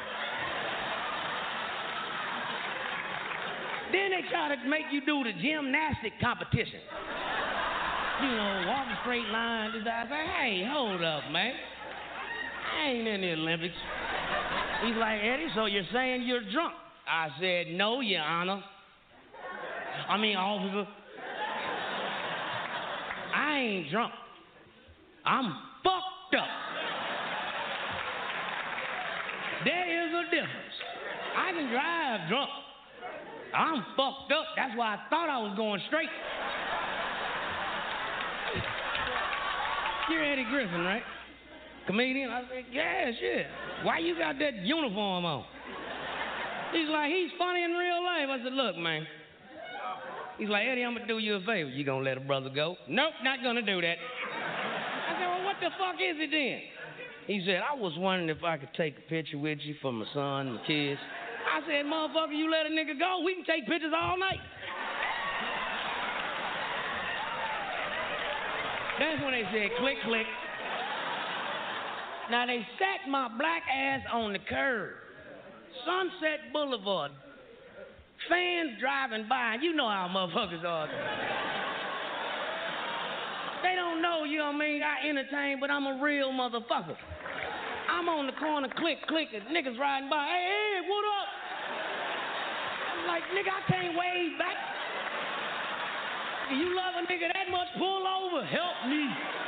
Then they try to make you do the gymnastic competition. You know, walk a straight line. I say, hey, hold up, man. I ain't in the Olympics. He's like, Eddie, so you're saying you're drunk? I said, no, Your Honor. Officer. I ain't drunk. I'm fucked up. There is a difference. I can drive drunk. I'm fucked up. That's why I thought I was going straight. You're Eddie Griffin, right? Comedian? I said, yeah, shit. Why you got that uniform on? He's like, he's funny in real life. I said, look, man. He's like, Eddie, I'm going to do you a favor. You going to let a brother go? Nope, not going to do that. I said, well, what the fuck is it then? He said, I was wondering if I could take a picture with you for my son and my kids. I said, motherfucker, you let a nigga go, we can take pictures all night. That's when they said, click, click. Now, they sat my black ass on the curb. Sunset Boulevard. Fans driving by, and you know how motherfuckers are. They don't know, you know what I mean? I entertain, but I'm a real motherfucker. I'm on the corner, click, click, and niggas riding by. Hey, what up? I'm like, nigga, I can't wave back. You love a nigga that much, pull over, help me.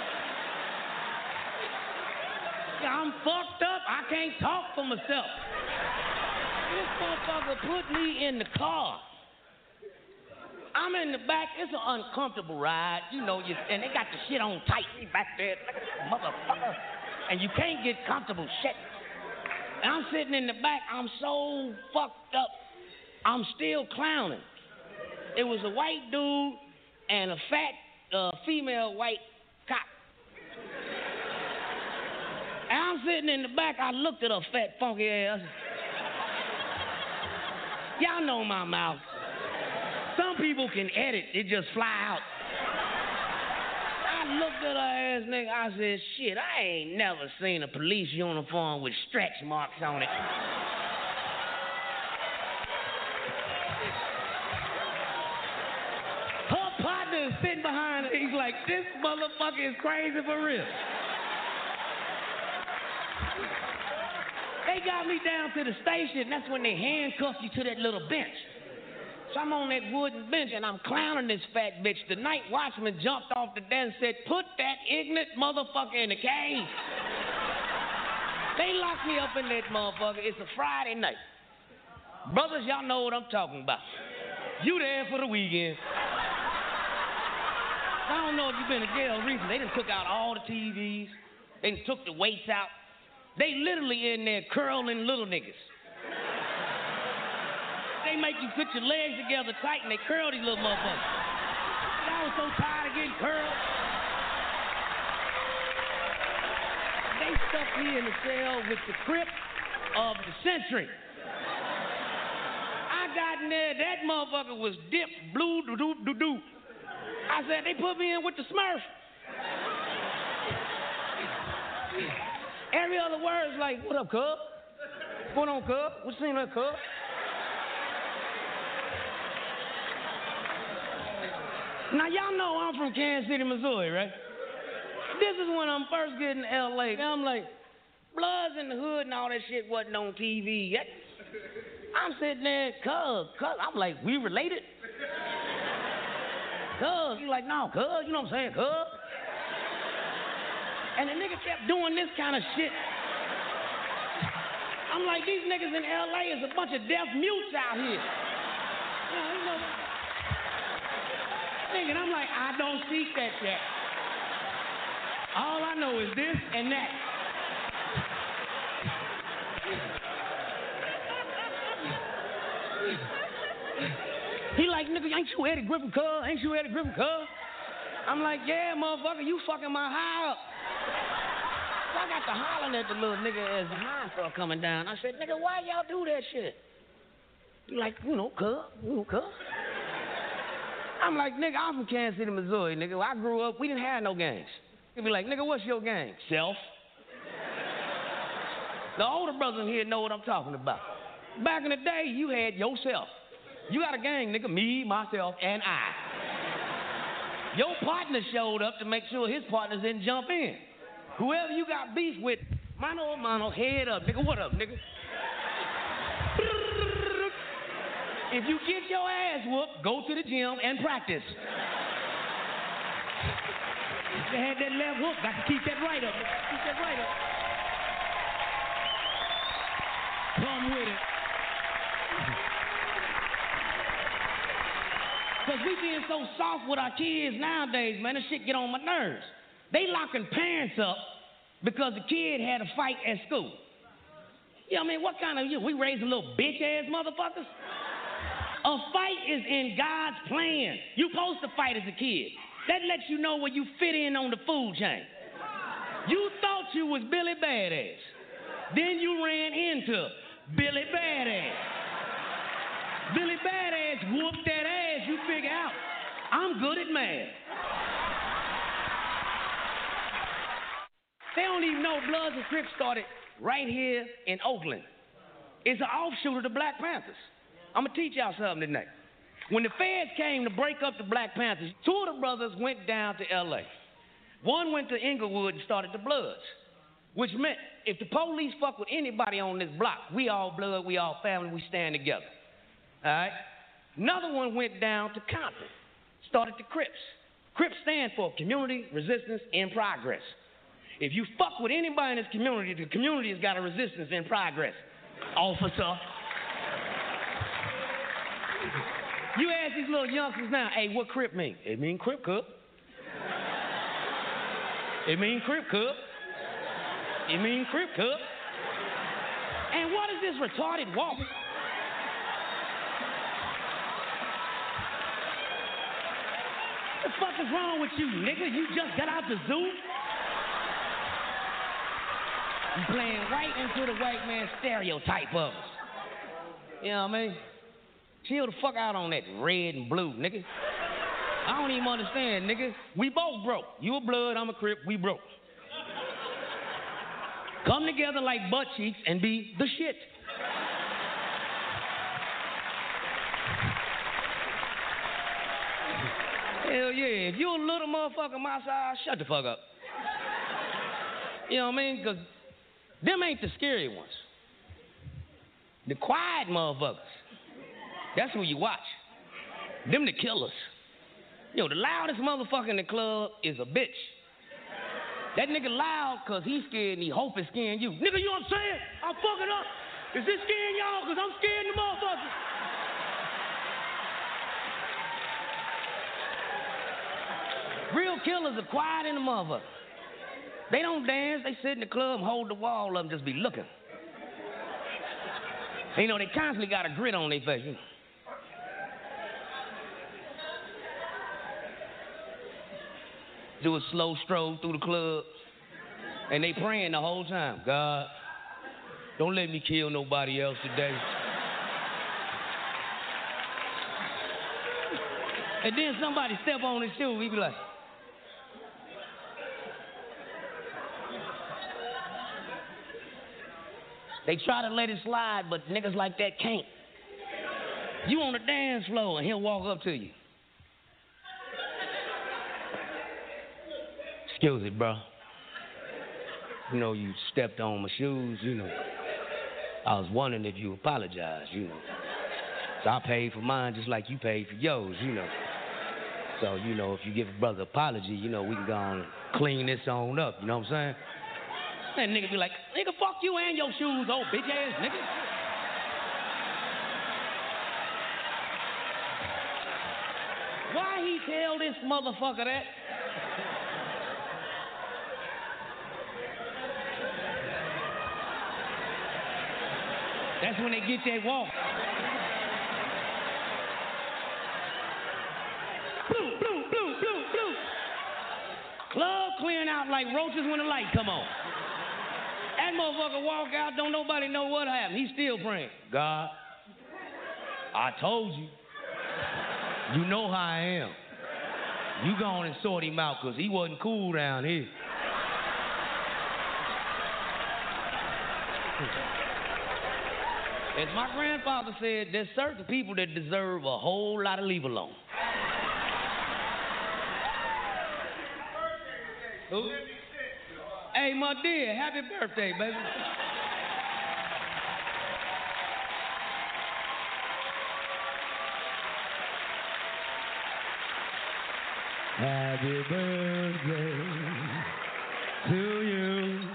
I'm fucked up, I can't talk for myself. This motherfucker put me in the car. I'm in the back. It's an uncomfortable ride. You know, and they got the shit on tight. Me back there, motherfucker. And you can't get comfortable shit. And I'm sitting in the back. I'm so fucked up. I'm still clowning. It was a white dude and a fat female white cop. And I'm sitting in the back. I looked at her fat, funky ass. Y'all know my mouth. Some people can edit, it just fly out. I looked at her ass, nigga, I said, shit, I ain't never seen a police uniform with stretch marks on it. Her partner is sitting behind her, he's like, this motherfucker is crazy for real. They got me down to the station, and that's when they handcuff you to that little bench. So I'm on that wooden bench, and I'm clowning this fat bitch. The night watchman jumped off the desk and said, put that ignorant motherfucker in the cage. They locked me up in that motherfucker. It's a Friday night. Brothers, y'all know what I'm talking about. You there for the weekend. I don't know if you've been to jail recently. They done took out all the TVs. They done took the weights out. They literally in there curling little niggas. They make you put your legs together tight and they curl these little motherfuckers. I was so tired of getting curled. They stuffed me in the cell with the grip of the century. I got in there, that motherfucker was dipped blue doo-doo-doo-doo. I said, they put me in with the Smurf. Every other word is like, what up, cub? What's going on, cub? What you seen there, cub? Now, y'all know I'm from Kansas City, Missouri, right? This is when I'm first getting to L.A. I'm like, Bloods in the Hood and all that shit wasn't on TV yet. I'm sitting there, cuz. I'm like, we related? Cuz. He's like, no, cuz. You know what I'm saying, cuz? And the nigga kept doing this kind of shit. I'm like, these niggas in L.A. is a bunch of deaf mutes out here. Nigga, I'm like, I don't speak that shit. All I know is this and that. He like, nigga, ain't you Eddie Griffin, cuz? Ain't you Eddie Griffin, cuz? I'm like, yeah, motherfucker, you fucking my high up. So I got to hollering at the little nigga as the mine started coming down. I said, nigga, why y'all do that shit? He like, cuz. I'm like, nigga, I'm from Kansas City, Missouri, nigga. When I grew up, we didn't have no gangs. He'd be like, nigga, what's your gang? Self. The older brothers in here know what I'm talking about. Back in the day, you had yourself. You got a gang, nigga, me, myself, and I. Your partner showed up to make sure his partners didn't jump in. Whoever you got beef with, mano a mano, head up, nigga, what up, nigga? If you get your ass whooped, go to the gym and practice. They had that left hook, got to keep that right up, keep that right up. Come with it. Because we being so soft with our kids nowadays, man, this shit get on my nerves. They locking parents up because the kid had a fight at school. You know what I mean? What kind of, we raising little bitch-ass motherfuckers? A fight is in God's plan. You supposed to fight as a kid. That lets you know where you fit in on the food chain. You thought you was Billy Badass. Then you ran into Billy Badass. Billy Badass whooped that ass, you figure out, I'm good at math. They don't even know Bloods and Crips started right here in Oakland. It's an offshoot of the Black Panthers. I'm going to teach y'all something tonight. When the feds came to break up the Black Panthers, two of the brothers went down to L.A. One went to Inglewood and started the Bloods, which meant if the police fuck with anybody on this block, we all blood, we all family, we stand together. All right? Another one went down to Compton, started the Crips. Crips stand for Community Resistance in Progress. If you fuck with anybody in this community, the community has got a resistance in progress, officer. You ask these little youngsters now, hey, what Crip mean? It mean Crip Cook. It mean Crip Cook. It mean Crip Cook. And what is this retarded walk? What the fuck is wrong with you, nigga? You just got out the zoo? You playing right into the white man's stereotype of us. You know what I mean? Chill the fuck out on that red and blue, nigga. I don't even understand, nigga. We both broke. You a Blood, I'm a Crip, we broke. Come together like butt cheeks and be the shit. Hell yeah, if you a little motherfucker my size, shut the fuck up. You know what I mean? Because them ain't the scary ones. The quiet motherfuckers. That's who you watch. Them the killers. Yo, the loudest motherfucker in the club is a bitch. That nigga loud because he's scared and he hope it's scaring you. Nigga, you know what I'm saying? I'm fucking up. Is this scaring y'all? Because I'm scared the motherfucker. Real killers are quiet in the motherfucker. They don't dance. They sit in the club and hold the wall up and just be looking. And, you know, they constantly got a grit on their face. You know. Do a slow stroll through the club, and they praying the whole time. God, don't let me kill nobody else today. And then somebody step on his shoe, he be like, they try to let it slide, but niggas like that can't. You on the dance floor, and he'll walk up to you. Excuse me, bro. You know, you stepped on my shoes, you know. I was wondering if you apologized, you know. So I paid for mine just like you paid for yours, you know. So, you know, if you give a brother an apology, you know, we can go on and clean this on up, you know what I'm saying? That nigga be like, nigga, fuck Fuck you and your shoes, old bitch ass nigga. Why he tell this motherfucker that? That's when they get that walk. Blue, blue, blue, blue, blue. Club clearing out like roaches when the light come on. That motherfucker walk out, don't nobody know what happened. He's still praying. God, I told you. You know how I am. You go on and sort him out, because he wasn't cool down here. As my grandfather said, there's certain people that deserve a whole lot of leave alone. Who? Hey, my dear, happy birthday, baby. Happy birthday to you.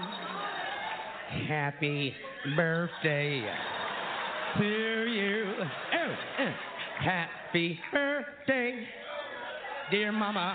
Happy birthday to you. Happy birthday, dear mama.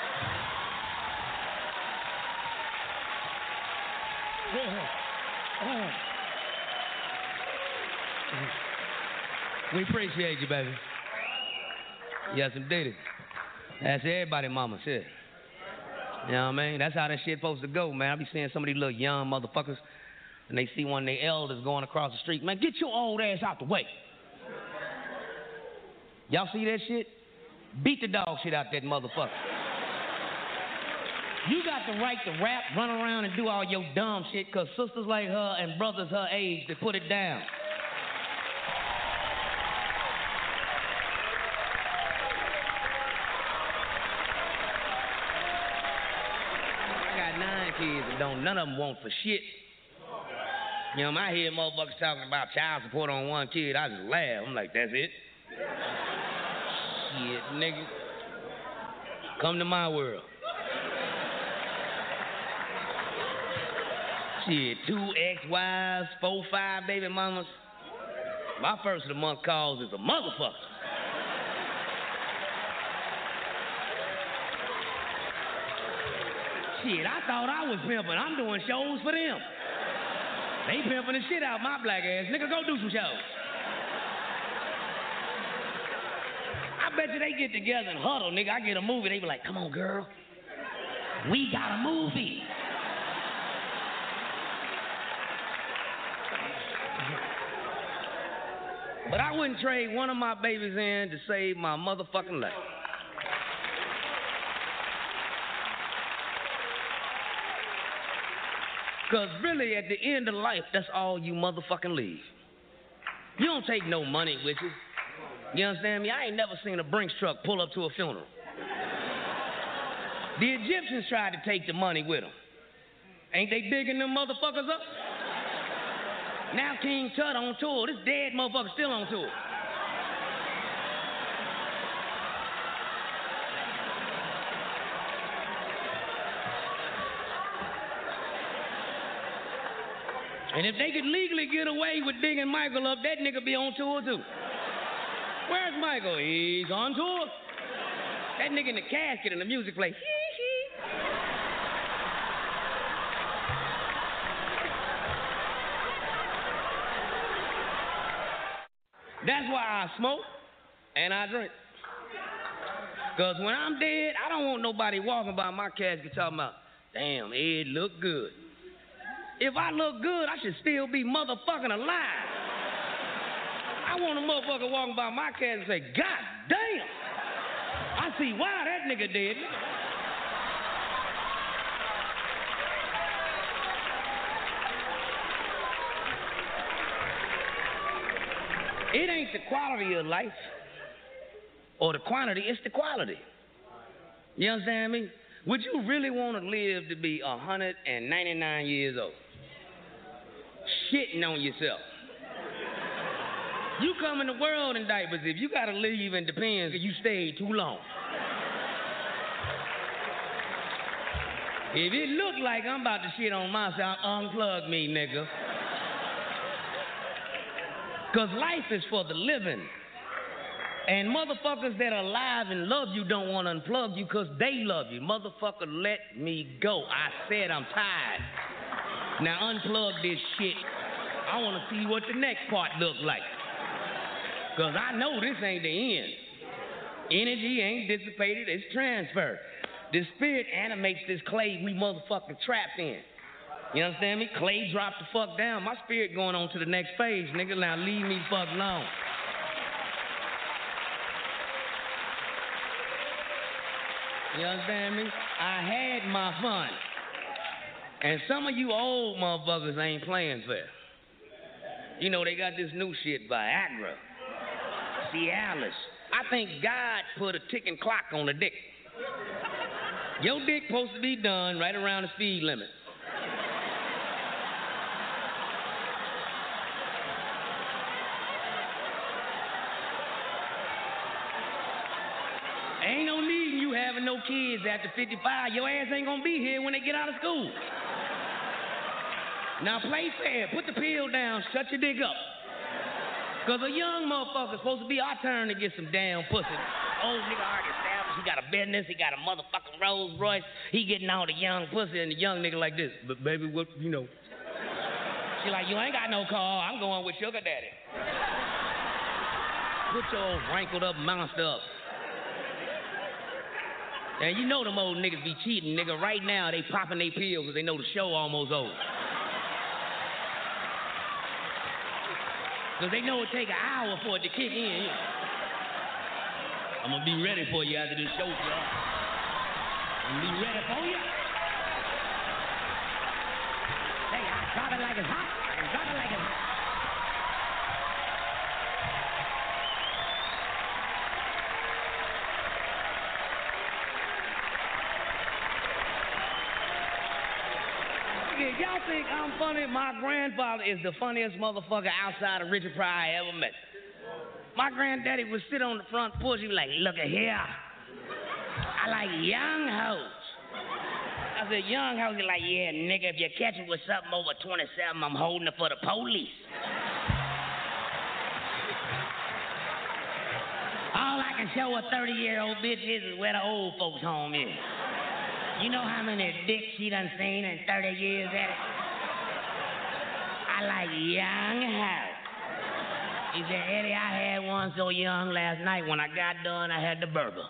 We appreciate you, baby. Yes, indeed. That's everybody mama said. You know what I mean? That's how that shit supposed to go, man. I be seeing some of these little young motherfuckers, and they see one of their elders going across the street. Man, get your old ass out the way. Y'all see that shit? Beat the dog shit out that motherfucker. You got the right to rap, run around, and do all your dumb shit, because sisters like her and brothers her age, they put it down. I got 9 kids and none of them want for shit. You know, I hear motherfuckers talking about child support on one kid, I just laugh. I'm like, that's it? Shit, nigga. Come to my world. Shit, 2 ex-wives, 4, 5 baby mamas. My first of the month calls is a motherfucker. Shit, I thought I was pimping. I'm doing shows for them. They pimping the shit out my black ass. Nigga, go do some shows. I bet you they get together and huddle, nigga. I get a movie, they be like, come on, girl. We got a movie. But I wouldn't trade one of my babies in to save my motherfucking life. Because really, at the end of life, that's all you motherfucking leave. You don't take no money with you. You understand me? I ain't never seen a Brinks truck pull up to a funeral. The Egyptians tried to take the money with them. Ain't they bigging them motherfuckers up? Now King Tut on tour. This dead motherfucker still on tour. And if they could legally get away with digging Michael up, that nigga be on tour too. Where's Michael? He's on tour. That nigga in the casket and the music play. That's why I smoke and I drink. Because when I'm dead, I don't want nobody walking by my casket talking about, damn, Ed look good. If I look good, I should still be motherfucking alive. I want a motherfucker walking by my casket and say, God damn, I see why that nigga dead. It ain't the quality of life or the quantity, it's the quality. You understand me? Would you really want to live to be 199 years old? Shitting on yourself. You come in the world in diapers. If you got to leave and depends, you stayed too long. If it look like I'm about to shit on myself, unplug me, nigga. Because life is for the living. And motherfuckers that are alive and love you don't want to unplug you because they love you. Motherfucker, let me go. I said I'm tired. Now unplug this shit. I want to see what the next part look like. Because I know this ain't the end. Energy ain't dissipated, it's transferred. The spirit animates this clay we motherfucking trapped in. You understand me? Clay dropped the fuck down. My spirit going on to the next phase, nigga. Now leave me fuck alone. You understand me? I had my fun. And some of you old motherfuckers ain't playing fair. You know, they got this new shit, Viagra, Cialis. I think God put a ticking clock on the dick. Your dick supposed to be done right around the speed limit. Ain't no need in you having no kids after 55. Your ass ain't gonna be here when they get out of school. Now play fair. Put the pill down. Shut your dick up. Because a young motherfucker's supposed to be our turn to get some damn pussy. Old nigga already established. He got a business. He got a motherfucking Rolls Royce. He getting all the young pussy, and the young nigga like this. But baby, what, you know. She like, you ain't got no car. I'm going with Sugar Daddy. Put your old wrinkled up monster up. And you know them old niggas be cheating, nigga. Right now, they popping their pills because they know the show almost over. Because they know it take an hour for it to kick in. I'm going to be ready for you after this show, y'all. I'm going to be ready for you. Hey, I drop it like it's hot. I drop it like it's hot. If y'all think I'm funny, my grandfather is the funniest motherfucker outside of Richard Pryor I ever met. My granddaddy would sit on the front porch. He was like, look at here. I like young hoes. I said, young hoes? He's like, yeah, nigga, if you catch me with something over 27, I'm holding it for the police. All I can show a 30-year-old bitch is where the old folks' home is. You know how many dicks she done seen in 30 years at it? I like young hoes. He said, Eddie, I had one so young last night. When I got done, I had the burger.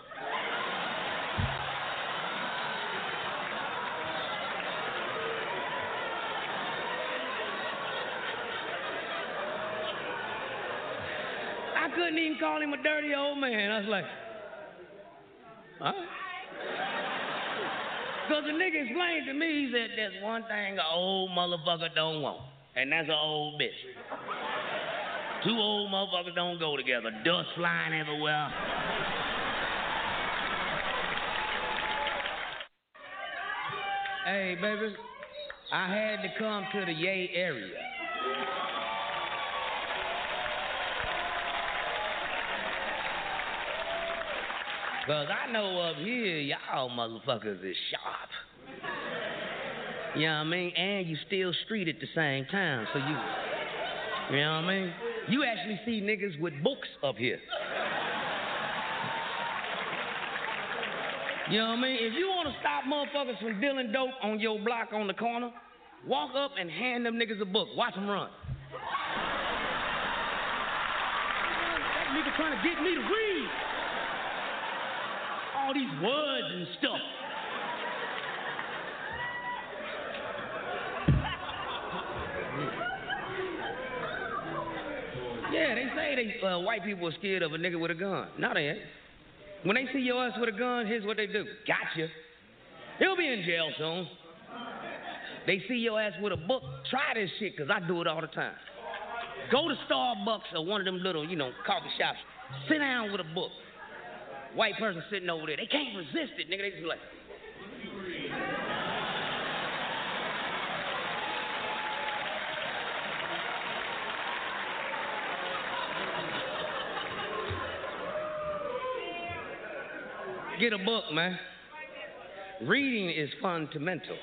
I couldn't even call him a dirty old man. I was like, all right. Because the nigga explained to me, he said, there's one thing an old motherfucker don't want, and that's an old bitch. Two old motherfuckers don't go together. Dust flying everywhere. Hey, baby, I had to come to the Yay area. Because I know up here, y'all motherfuckers is sharp. You know what I mean? And you still street at the same time, so you know what I mean? You actually see niggas with books up here. You know what I mean? If you want to stop motherfuckers from dealing dope on your block on the corner, walk up and hand them niggas a book. Watch them run. That nigga trying to get me to read. All these words and stuff. Yeah, they say white people are scared of a nigga with a gun. No, they ain't. When they see your ass with a gun, here's what they do. Gotcha. He'll be in jail soon. They see your ass with a book. Try this shit, because I do it all the time. Go to Starbucks or one of them little, coffee shops. Sit down with a book. White person sitting over there. They can't resist it, nigga. They just be like... Get a book, man. Reading is fundamental.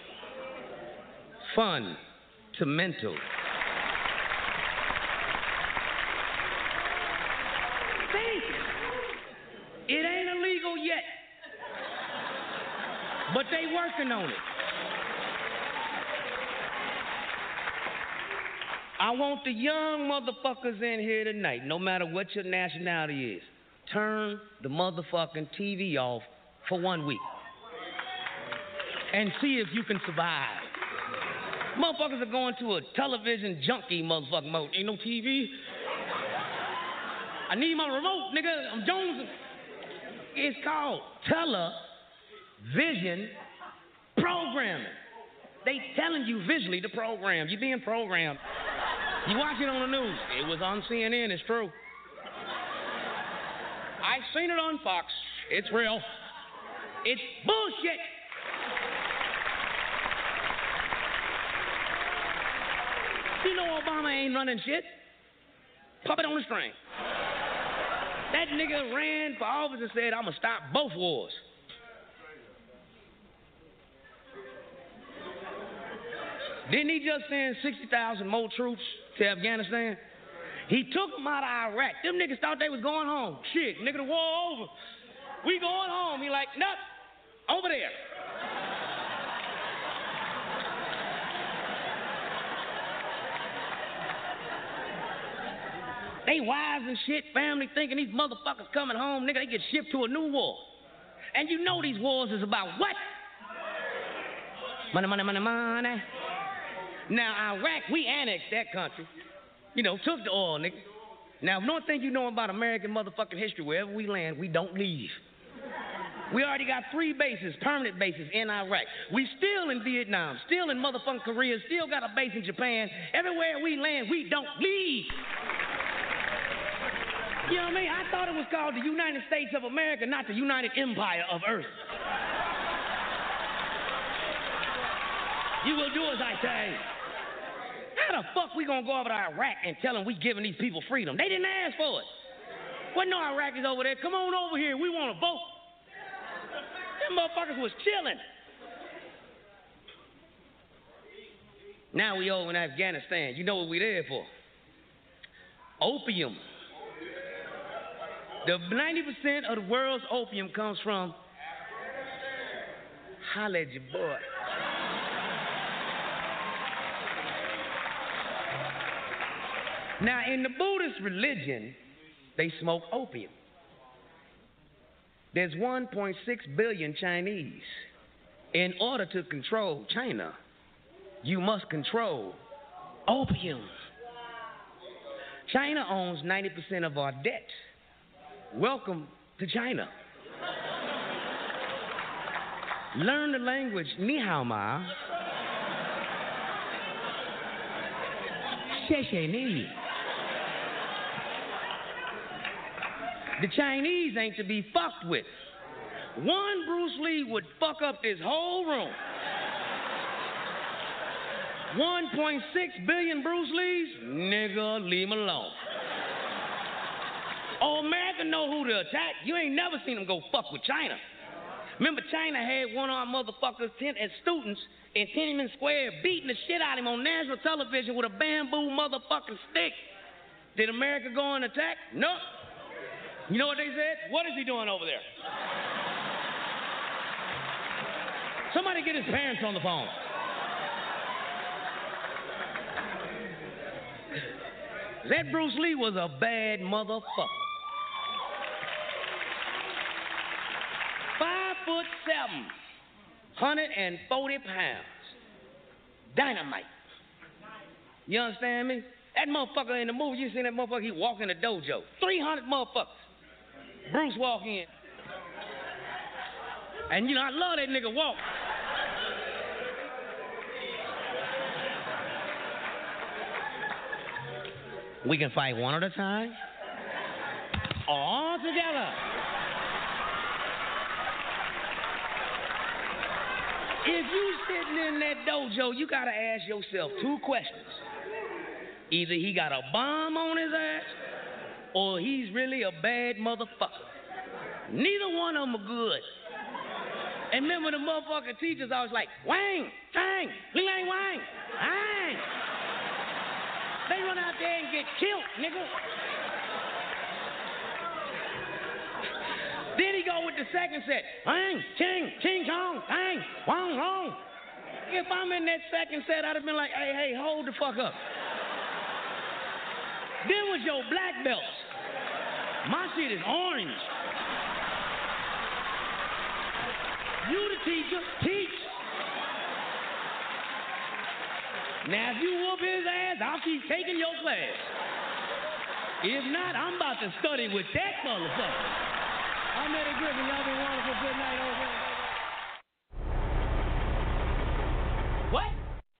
Fun-to-mental. Think. It ain't illegal yet. But they working on it. I want the young motherfuckers in here tonight, no matter what your nationality is, turn the motherfucking TV off for 1 week and see if you can survive. Motherfuckers are going to a television junkie motherfucking mode. Ain't no TV. I need my remote, nigga. I'm Jones. It's called television programming. They telling you visually to program. You being programmed. You watch it on the news. It was on CNN. It's true. I seen it on Fox. It's real. It's bullshit. You know Obama ain't running shit. Puppet on the string. That nigga ran for office and said, I'm going to stop both wars. Didn't he just send 60,000 more troops to Afghanistan? He took them out of Iraq. Them niggas thought they was going home. Shit, nigga, the war over. We going home. He like, nope, over there. They wives and shit, family thinking these motherfuckers coming home, nigga, they get shipped to a new war. And you know these wars is about what? Money, money, money, money. Now, Iraq, we annexed that country. You know, took the oil, nigga. Now, one thing you know about American motherfucking history, wherever we land, we don't leave. We already got 3 bases, permanent bases in Iraq. We still in Vietnam, still in motherfucking Korea, still got a base in Japan. Everywhere we land, we don't leave. You know what I mean? I thought it was called the United States of America, not the United Empire of Earth. You will do as I say. How the fuck we gonna go over to Iraq and tell them we giving these people freedom? They didn't ask for it. Wasn't no Iraqis over there. Come on over here. We want to vote. Them motherfuckers was chilling. Now we over in Afghanistan. You know what we there for? Opium. The 90% of the world's opium comes from holla at your boy. Now, in the Buddhist religion, they smoke opium. There's 1.6 billion Chinese. In order to control China, you must control opium. China owns 90% of our debt. Welcome to China. Learn the language, ni hao ma. Xie xie ni. The Chinese ain't to be fucked with. One Bruce Lee would fuck up this whole room. 1.6 billion Bruce Lees? Nigga, leave him alone. Oh, America know who to attack. You ain't never seen them go fuck with China. Remember, China had one-armed motherfuckers as students in Tiananmen Square beating the shit out of him on national television with a bamboo motherfucking stick. Did America go and attack? No. You know what they said? What is he doing over there? Somebody get his parents on the phone. That Bruce Lee was a bad motherfucker. 5'7", 140 pounds. Dynamite. You understand me? That motherfucker in the movie, you seen that motherfucker, he walk in the dojo. 300 motherfuckers. Bruce walk in. And you know, I love that nigga walk. We can fight one at a time, or all together. If you sitting in that dojo, you gotta ask yourself 2 questions. Either he got a bomb on his ass, or he's really a bad motherfucker. Neither one of them are good. And remember the motherfucking teachers always like, wang, chang, ling, lang, wang, ang. They run out there and get killed, nigga. Then he go with the second set. Wang, ching, ching, chong, bang, wong, wong. If I'm in that second set, I'd have been like, hey, hold the fuck up. Then was your black belts. My shit is orange. You the teacher, teach. Now, if you whoop his ass, I'll keep taking your class. If not, I'm about to study with that motherfucker. I'm Eddie Griffin. Y'all been wonderful. Good night, over. What?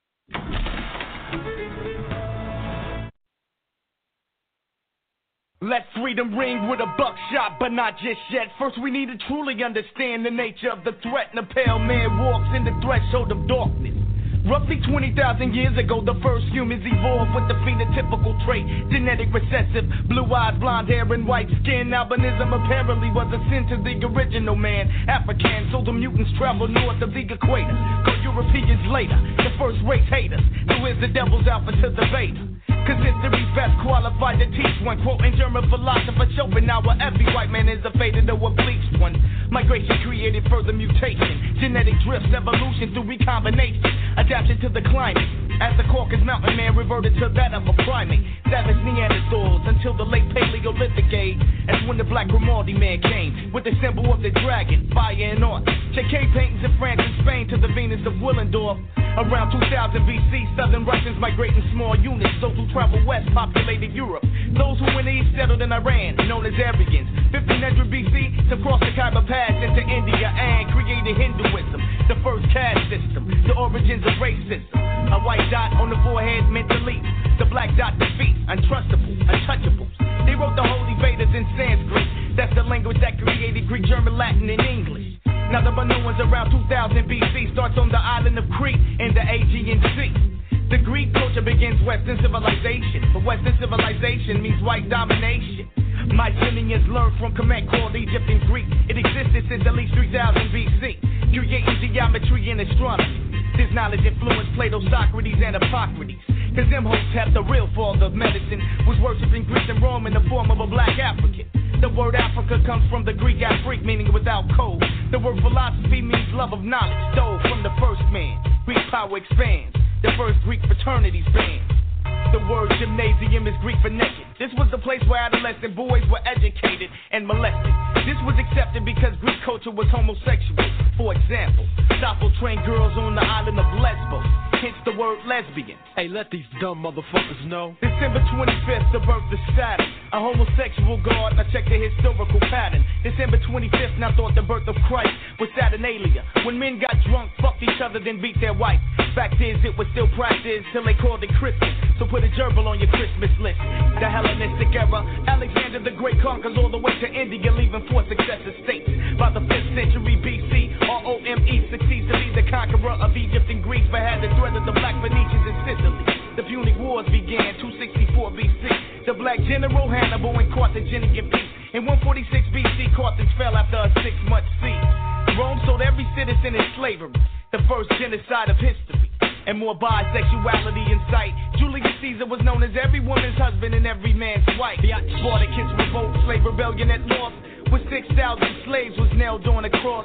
Let freedom ring with a buckshot, but not just yet. First we need to truly understand the nature of the threat. And a pale man walks in the threshold of darkness. Roughly 20,000 years ago, the first humans evolved with the phenotypical trait. Genetic recessive, blue eyes, blonde hair, and white skin. Albinism apparently was a sin to the original man. African, so the mutants traveled north of the equator. Go Europeans later, the first race haters. Who is the devil's alpha to the beta? Cause history's best qualified to teach one. Quoting German philosopher Schopenhauer, every white man is a faded or a bleached one. Migration created further mutation. Genetic drifts, evolution through recombination. Adapted to the climate. As the Caucasus mountain man reverted to that of a primate. Savage Neanderthals until the late Paleolithic age. That's when the black Grimaldi man came. With the symbol of the dragon, fire and art. J.K. paintings in France and Spain to the Venus of Willendorf. Around 2000 BC, southern Russians migrating small units. Those who traveled west populated Europe. Those who went east settled in Iran, known as Aryans. 1500 BC to cross the Khyber Pass into India and created Hinduism, the first caste system, the origins of racism. A white dot on the forehead meant to leap. The black dot defeat, untrustable, untouchables. They wrote the Holy Vedas in Sanskrit. That's the language that created Greek, German, Latin, and English. Now the Minoans around 2000 BC starts on the island of Crete in the Aegean Sea. The Greek culture begins Western civilization, but Western civilization means white domination. Mycenaeans learned from Kemet called Egypt and Greek. It existed since at least 3000 BC, creating geometry and astronomy. This knowledge influenced Plato, Socrates, and Hippocrates. Cause them hosts have the real father of medicine, was worshipping Greece and Rome in the form of a black African. The word Africa comes from the Greek Afrik, meaning without code. The word philosophy means love of knowledge, stole from the first man. Greek power expands, the first Greek fraternities band. The word gymnasium is Greek for naked. This was the place where adolescent boys were educated and molested. This was accepted because Greek culture was homosexual. For example, Sappho trained girls on the island of Lesbos, hence the word lesbian. Hey, let these dumb motherfuckers know. December 25th, the birth of Saturn, a homosexual god. Now check the historical pattern. December 25th, now thought the birth of Christ was Saturnalia. When men got drunk, fucked each other, then beat their wife. Fact is, it was still practiced till they called it Christmas. So put a gerbil on your Christmas list. The Hellenistic era, Alexander the Great conquers all the way to India, leaving 4 successive states. By the 5th century BC, Rome succeeds to be the conqueror of Egypt and Greece, but had the threat of the Black Phoenicians in Sicily. The Punic Wars began 264 BC. The black general Hannibal and Carthaginian peace. In 146 BC, Carthage fell after a 6-month siege. Rome sold every citizen in slavery, the first genocide of history. And more bisexuality in sight. Julius Caesar was known as every woman's husband and every man's wife. Spartacus revolt, slave rebellion at North, with 6,000 slaves was nailed on a cross.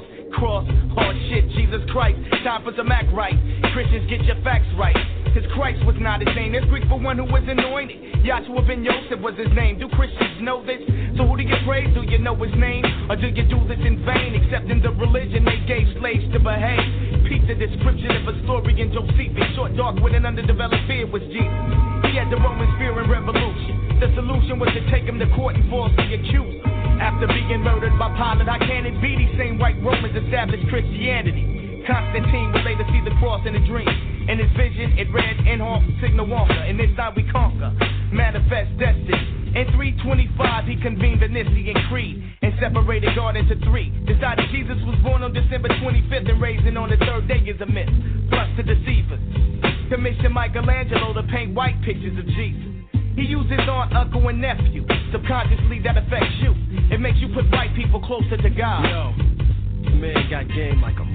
Hard shit, Jesus Christ, time for some act right. Christians, get your facts right. Cause Christ was not his name, that's Greek for one who was anointed. Yahshua ben Yosef was his name. Do Christians know this? So who do you praise? Do you know his name? Or do you do this in vain? Accepting the religion they gave slaves to behave. Peep the description of a story in Josephus. Short, dark, with an underdeveloped beard was Jesus. He had the Roman spear and revolution. The solution was to take him to court and falsely accuse him. After being murdered by Pilate, how can it be these same white Romans established Christianity? Constantine would later see the cross in a dream. In his vision, it read, in Hawk, Signal Wonka, and this time we conquer, manifest destiny. In 325, he convened the Nicene Creed and separated God into 3. Decided Jesus was born on December 25th and raising on the 3rd day is a myth. Plus to deceive us. Commissioned Michelangelo to paint white pictures of Jesus. He used his aunt, uncle, and nephew. Subconsciously, that affects you. It makes you put white people closer to God. Yo, man got game like a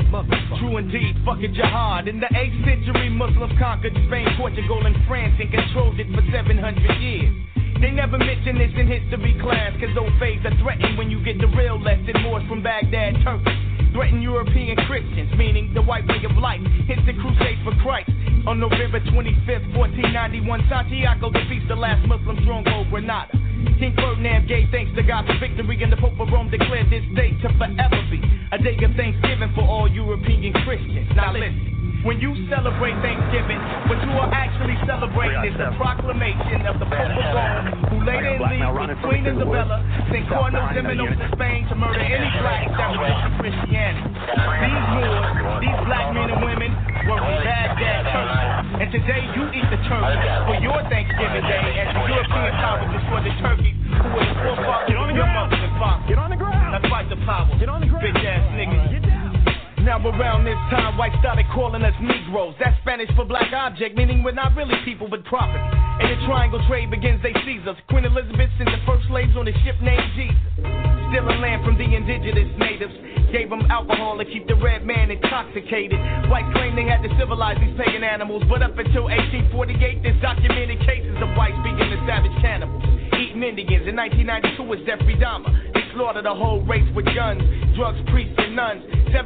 True indeed, fucking jihad. In the 8th century, Muslims conquered Spain, Portugal, and France and controlled it for 700 years. They never mention this in history class, cause those faiths are threatened when you get the real lesson. Moors from Baghdad, Turkey threaten European Christians, meaning the white way of life. Hits the crusade for Christ. On November 25th, 1491, Santiago defeats the last Muslim stronghold, Granada. King Ferdinand gave thanks to God for victory, and the Pope of Rome declared this day to forever be a day of thanksgiving for all European Christians. Now listen. When you celebrate Thanksgiving, what you are actually celebrating is the proclamation of the Pope of Rome, who later in league with Queen Isabella sent Cardinal Ximenes to Spain to murder any blacks that resisted Christianity. These Moors, these black men and women, were from Baghdad, Turkey. And today you eat the turkey for your Thanksgiving Day as the European power destroyed the turkeys who were the forefathers of your mothers and fathers. Get on the ground. Let's fight the power. Get on the ground. Bitch ass niggas. Get down. Now around this time, whites started calling us Negroes. That's Spanish for black object, meaning we're not really people but property. And the triangle trade begins, they seize us. Queen Elizabeth sent the first slaves on a ship named Jesus. Stealing land from the indigenous natives. Gave them alcohol to keep the red man intoxicated. Whites claimed they had to civilize these pagan animals, but up until 1848, there's documented cases of whites being the savage cannibals. Eating Indians. In 1992 was Jeffrey Dahmer. They slaughtered a whole race with guns, drugs, priests, and nuns.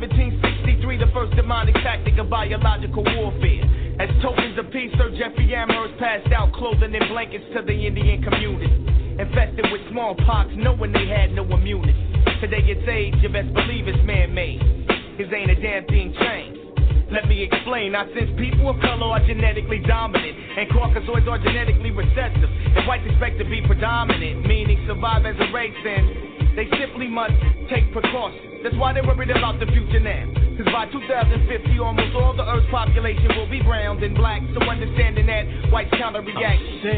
1763, the first demonic tactic of biological warfare. As tokens of peace, Sir Jeffrey Amherst passed out clothing and blankets to the Indian community. Infested with smallpox, knowing they had no immunity. Today it's age, you best believe it's man-made. Cause ain't a damn thing changed. Let me explain. Now, since people of color are genetically dominant and Caucasoids are genetically recessive, and whites expect to be predominant, meaning survive as a race, then they simply must take precautions. That's why they're worried about the future now. Cause by 2050, almost all the Earth's population will be brown and black. So understanding that, whites counter-react.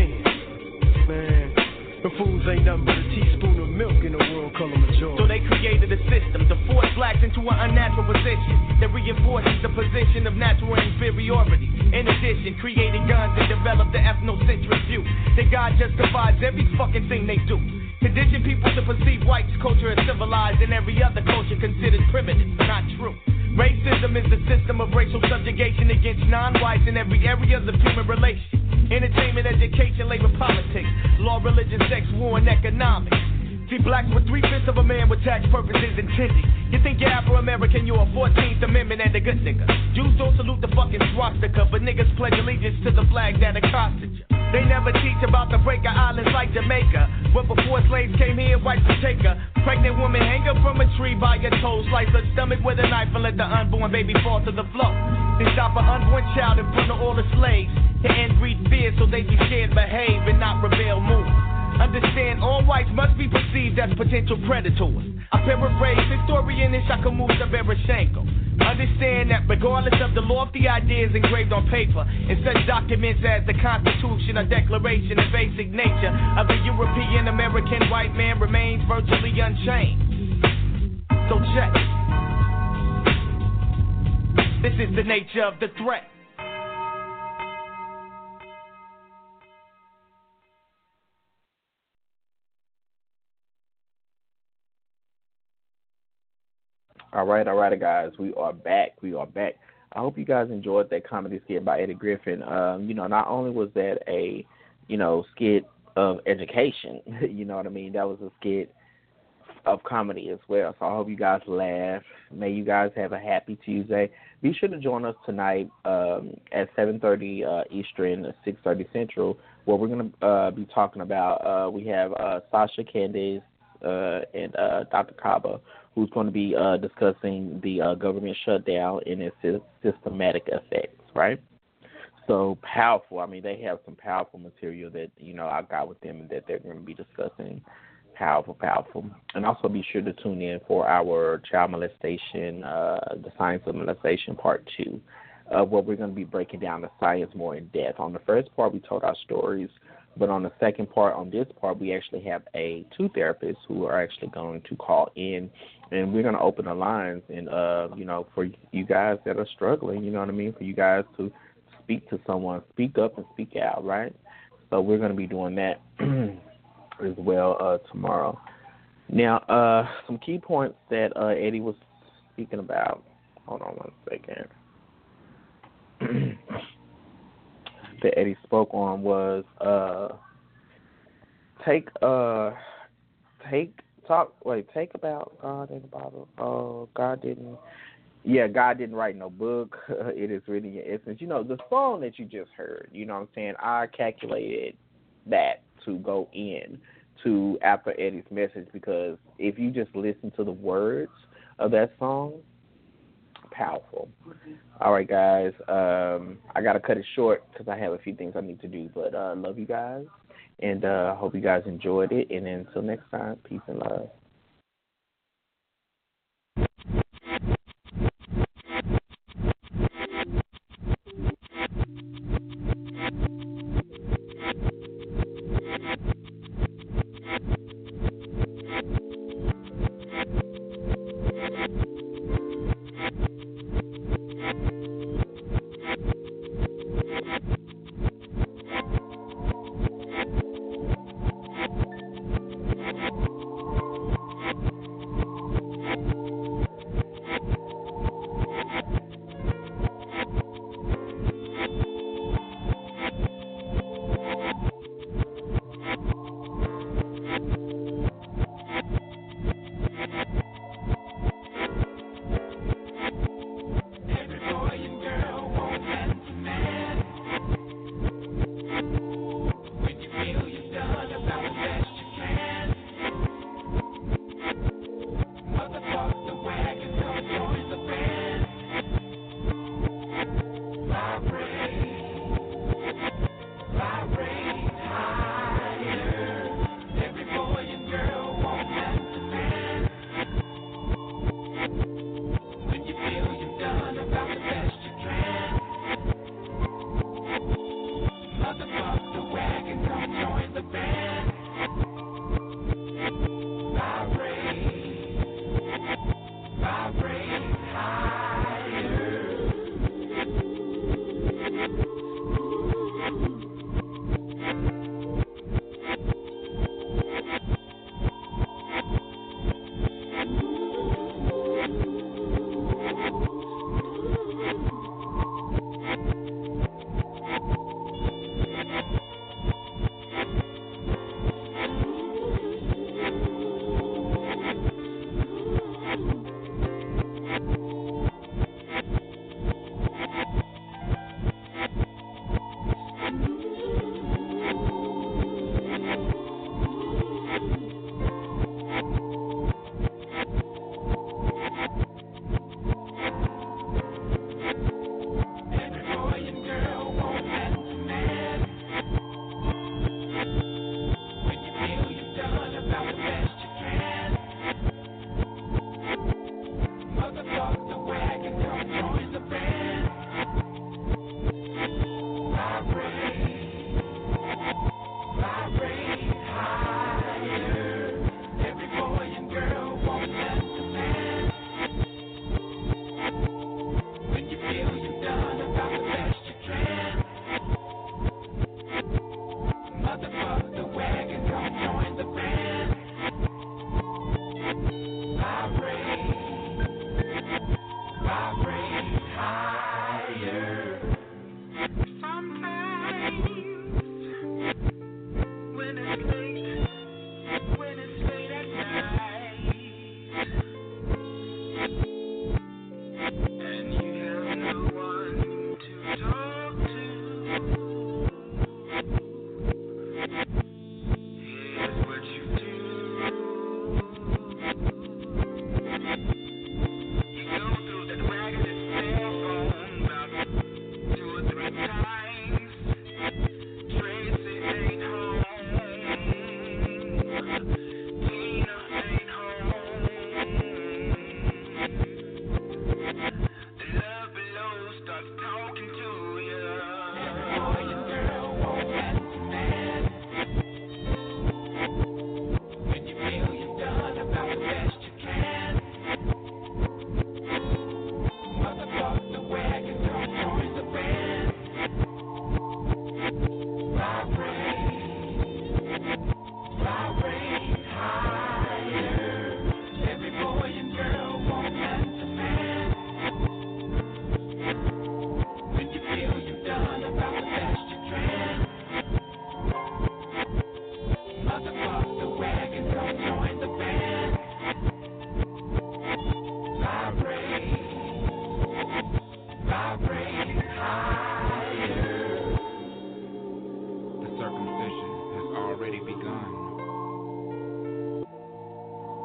Man, the fools ain't nothing but a teaspoon of milk in the world color majority. So they created a system to force blacks into an unnatural position that reinforces the position of natural inferiority. In addition, creating guns and developed the ethnocentric view that God justifies every fucking thing they do. Condition people to perceive whites' culture as civilized and every other culture considered primitive. Not true. Racism is the system of racial subjugation against non-whites in every area of the human relation. Entertainment, education, labor, politics, law, religion, sex, war, and economics. See, blacks were 3/5 of a man with tax purposes intended. You think you're Afro-American, you're a 14th Amendment and a good nigga. Jews don't salute the fucking swastika, but niggas pledge allegiance to the flag that accosted you. They never teach about the breaker islands like Jamaica, where before slaves came here, whites would take her. Pregnant woman hang her from a tree by her toes, slice her stomach with a knife and let the unborn baby fall to the floor. They stop an unborn child in front of all the slaves to end breed fear so they be scared, behave, and not rebel, move. Understand, all whites must be perceived as potential predators. I paraphrase historian Ishakamusa Bereshenko. Understand that regardless of the lofty ideas engraved on paper, in such documents as the Constitution, a declaration of basic nature of the European American white man remains virtually unchanged. So check. This is the nature of the threat. All right, guys. We are back. I hope you guys enjoyed that comedy skit by Eddie Griffin. Not only was that a, skit of education, you know what I mean? That was a skit of comedy as well. So I hope you guys laugh. May you guys have a happy Tuesday. Be sure to join us tonight at 7:30 Eastern, 6:30 Central, where we're going to be talking about, we have Sasha Candace and Dr. Kaba, who's going to be discussing the government shutdown and its systematic effects, right? So powerful. I mean, they have some powerful material that, I got with them and that they're going to be discussing. Powerful. And also be sure to tune in for our child molestation, the science of molestation part 2, where we're going to be breaking down the science more in depth. On the first part, we told our stories. But on the second part, on this part, we actually have two therapists who are actually going to call in, and we're going to open the lines. And, for you guys that are struggling, you know what I mean, for you guys to speak to someone, speak up and speak out, right? So we're going to be doing that as well tomorrow. Now, some key points that Eddie was speaking about hold on one second. That Eddie spoke on was take about God in the Bible. God didn't write no book. It is really in essence. You know, the song that you just heard, you know what I'm saying, I calculated that to go in to after Eddie's message, because if you just listen to the words of that song, powerful. All right, guys. I got to cut it short because I have a few things I need to do, but love you guys, and hope you guys enjoyed it. And until next time, peace and love.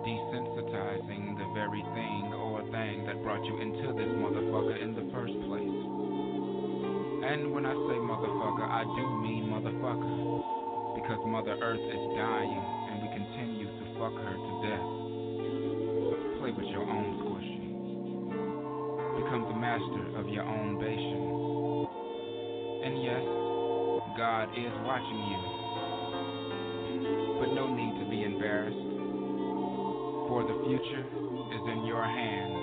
desensitizing the very thing or thing that brought you into this motherfucker in the first place. And when I say motherfucker, I do mean motherfucker, because Mother Earth is dying and we continue to fuck her to death. Play with your own squishy. Become the master of your own bastion. And yes, God is watching you, but no need to be embarrassed, for the future is in your hand.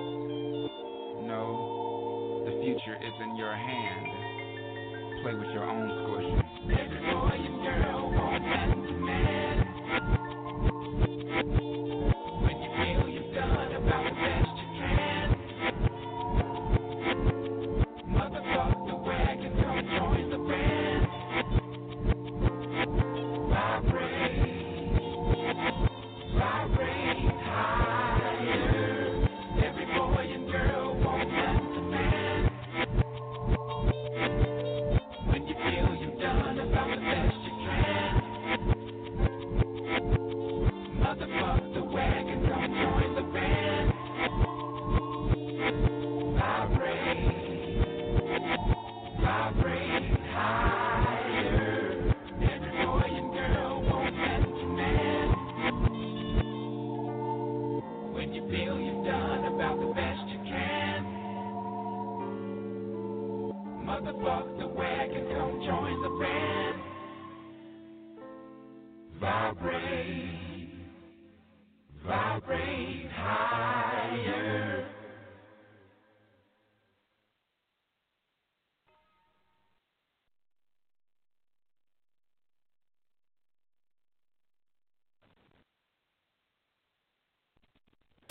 No, the future is in your hand. Play with your own squishy. Every boy and girl wants that man. When you feel you've done about the best you can. Motherfuck the wagon, come join the band. Vibrate higher. Every boy and girl wants that man. When you feel you've done about the best you can. Motherfuck the wagon, come join the band. Vibrate higher. Every boy and girl wants that man. When you feel you've done about the best you can. Motherfuck the wagon, come join the band. Vibrate high.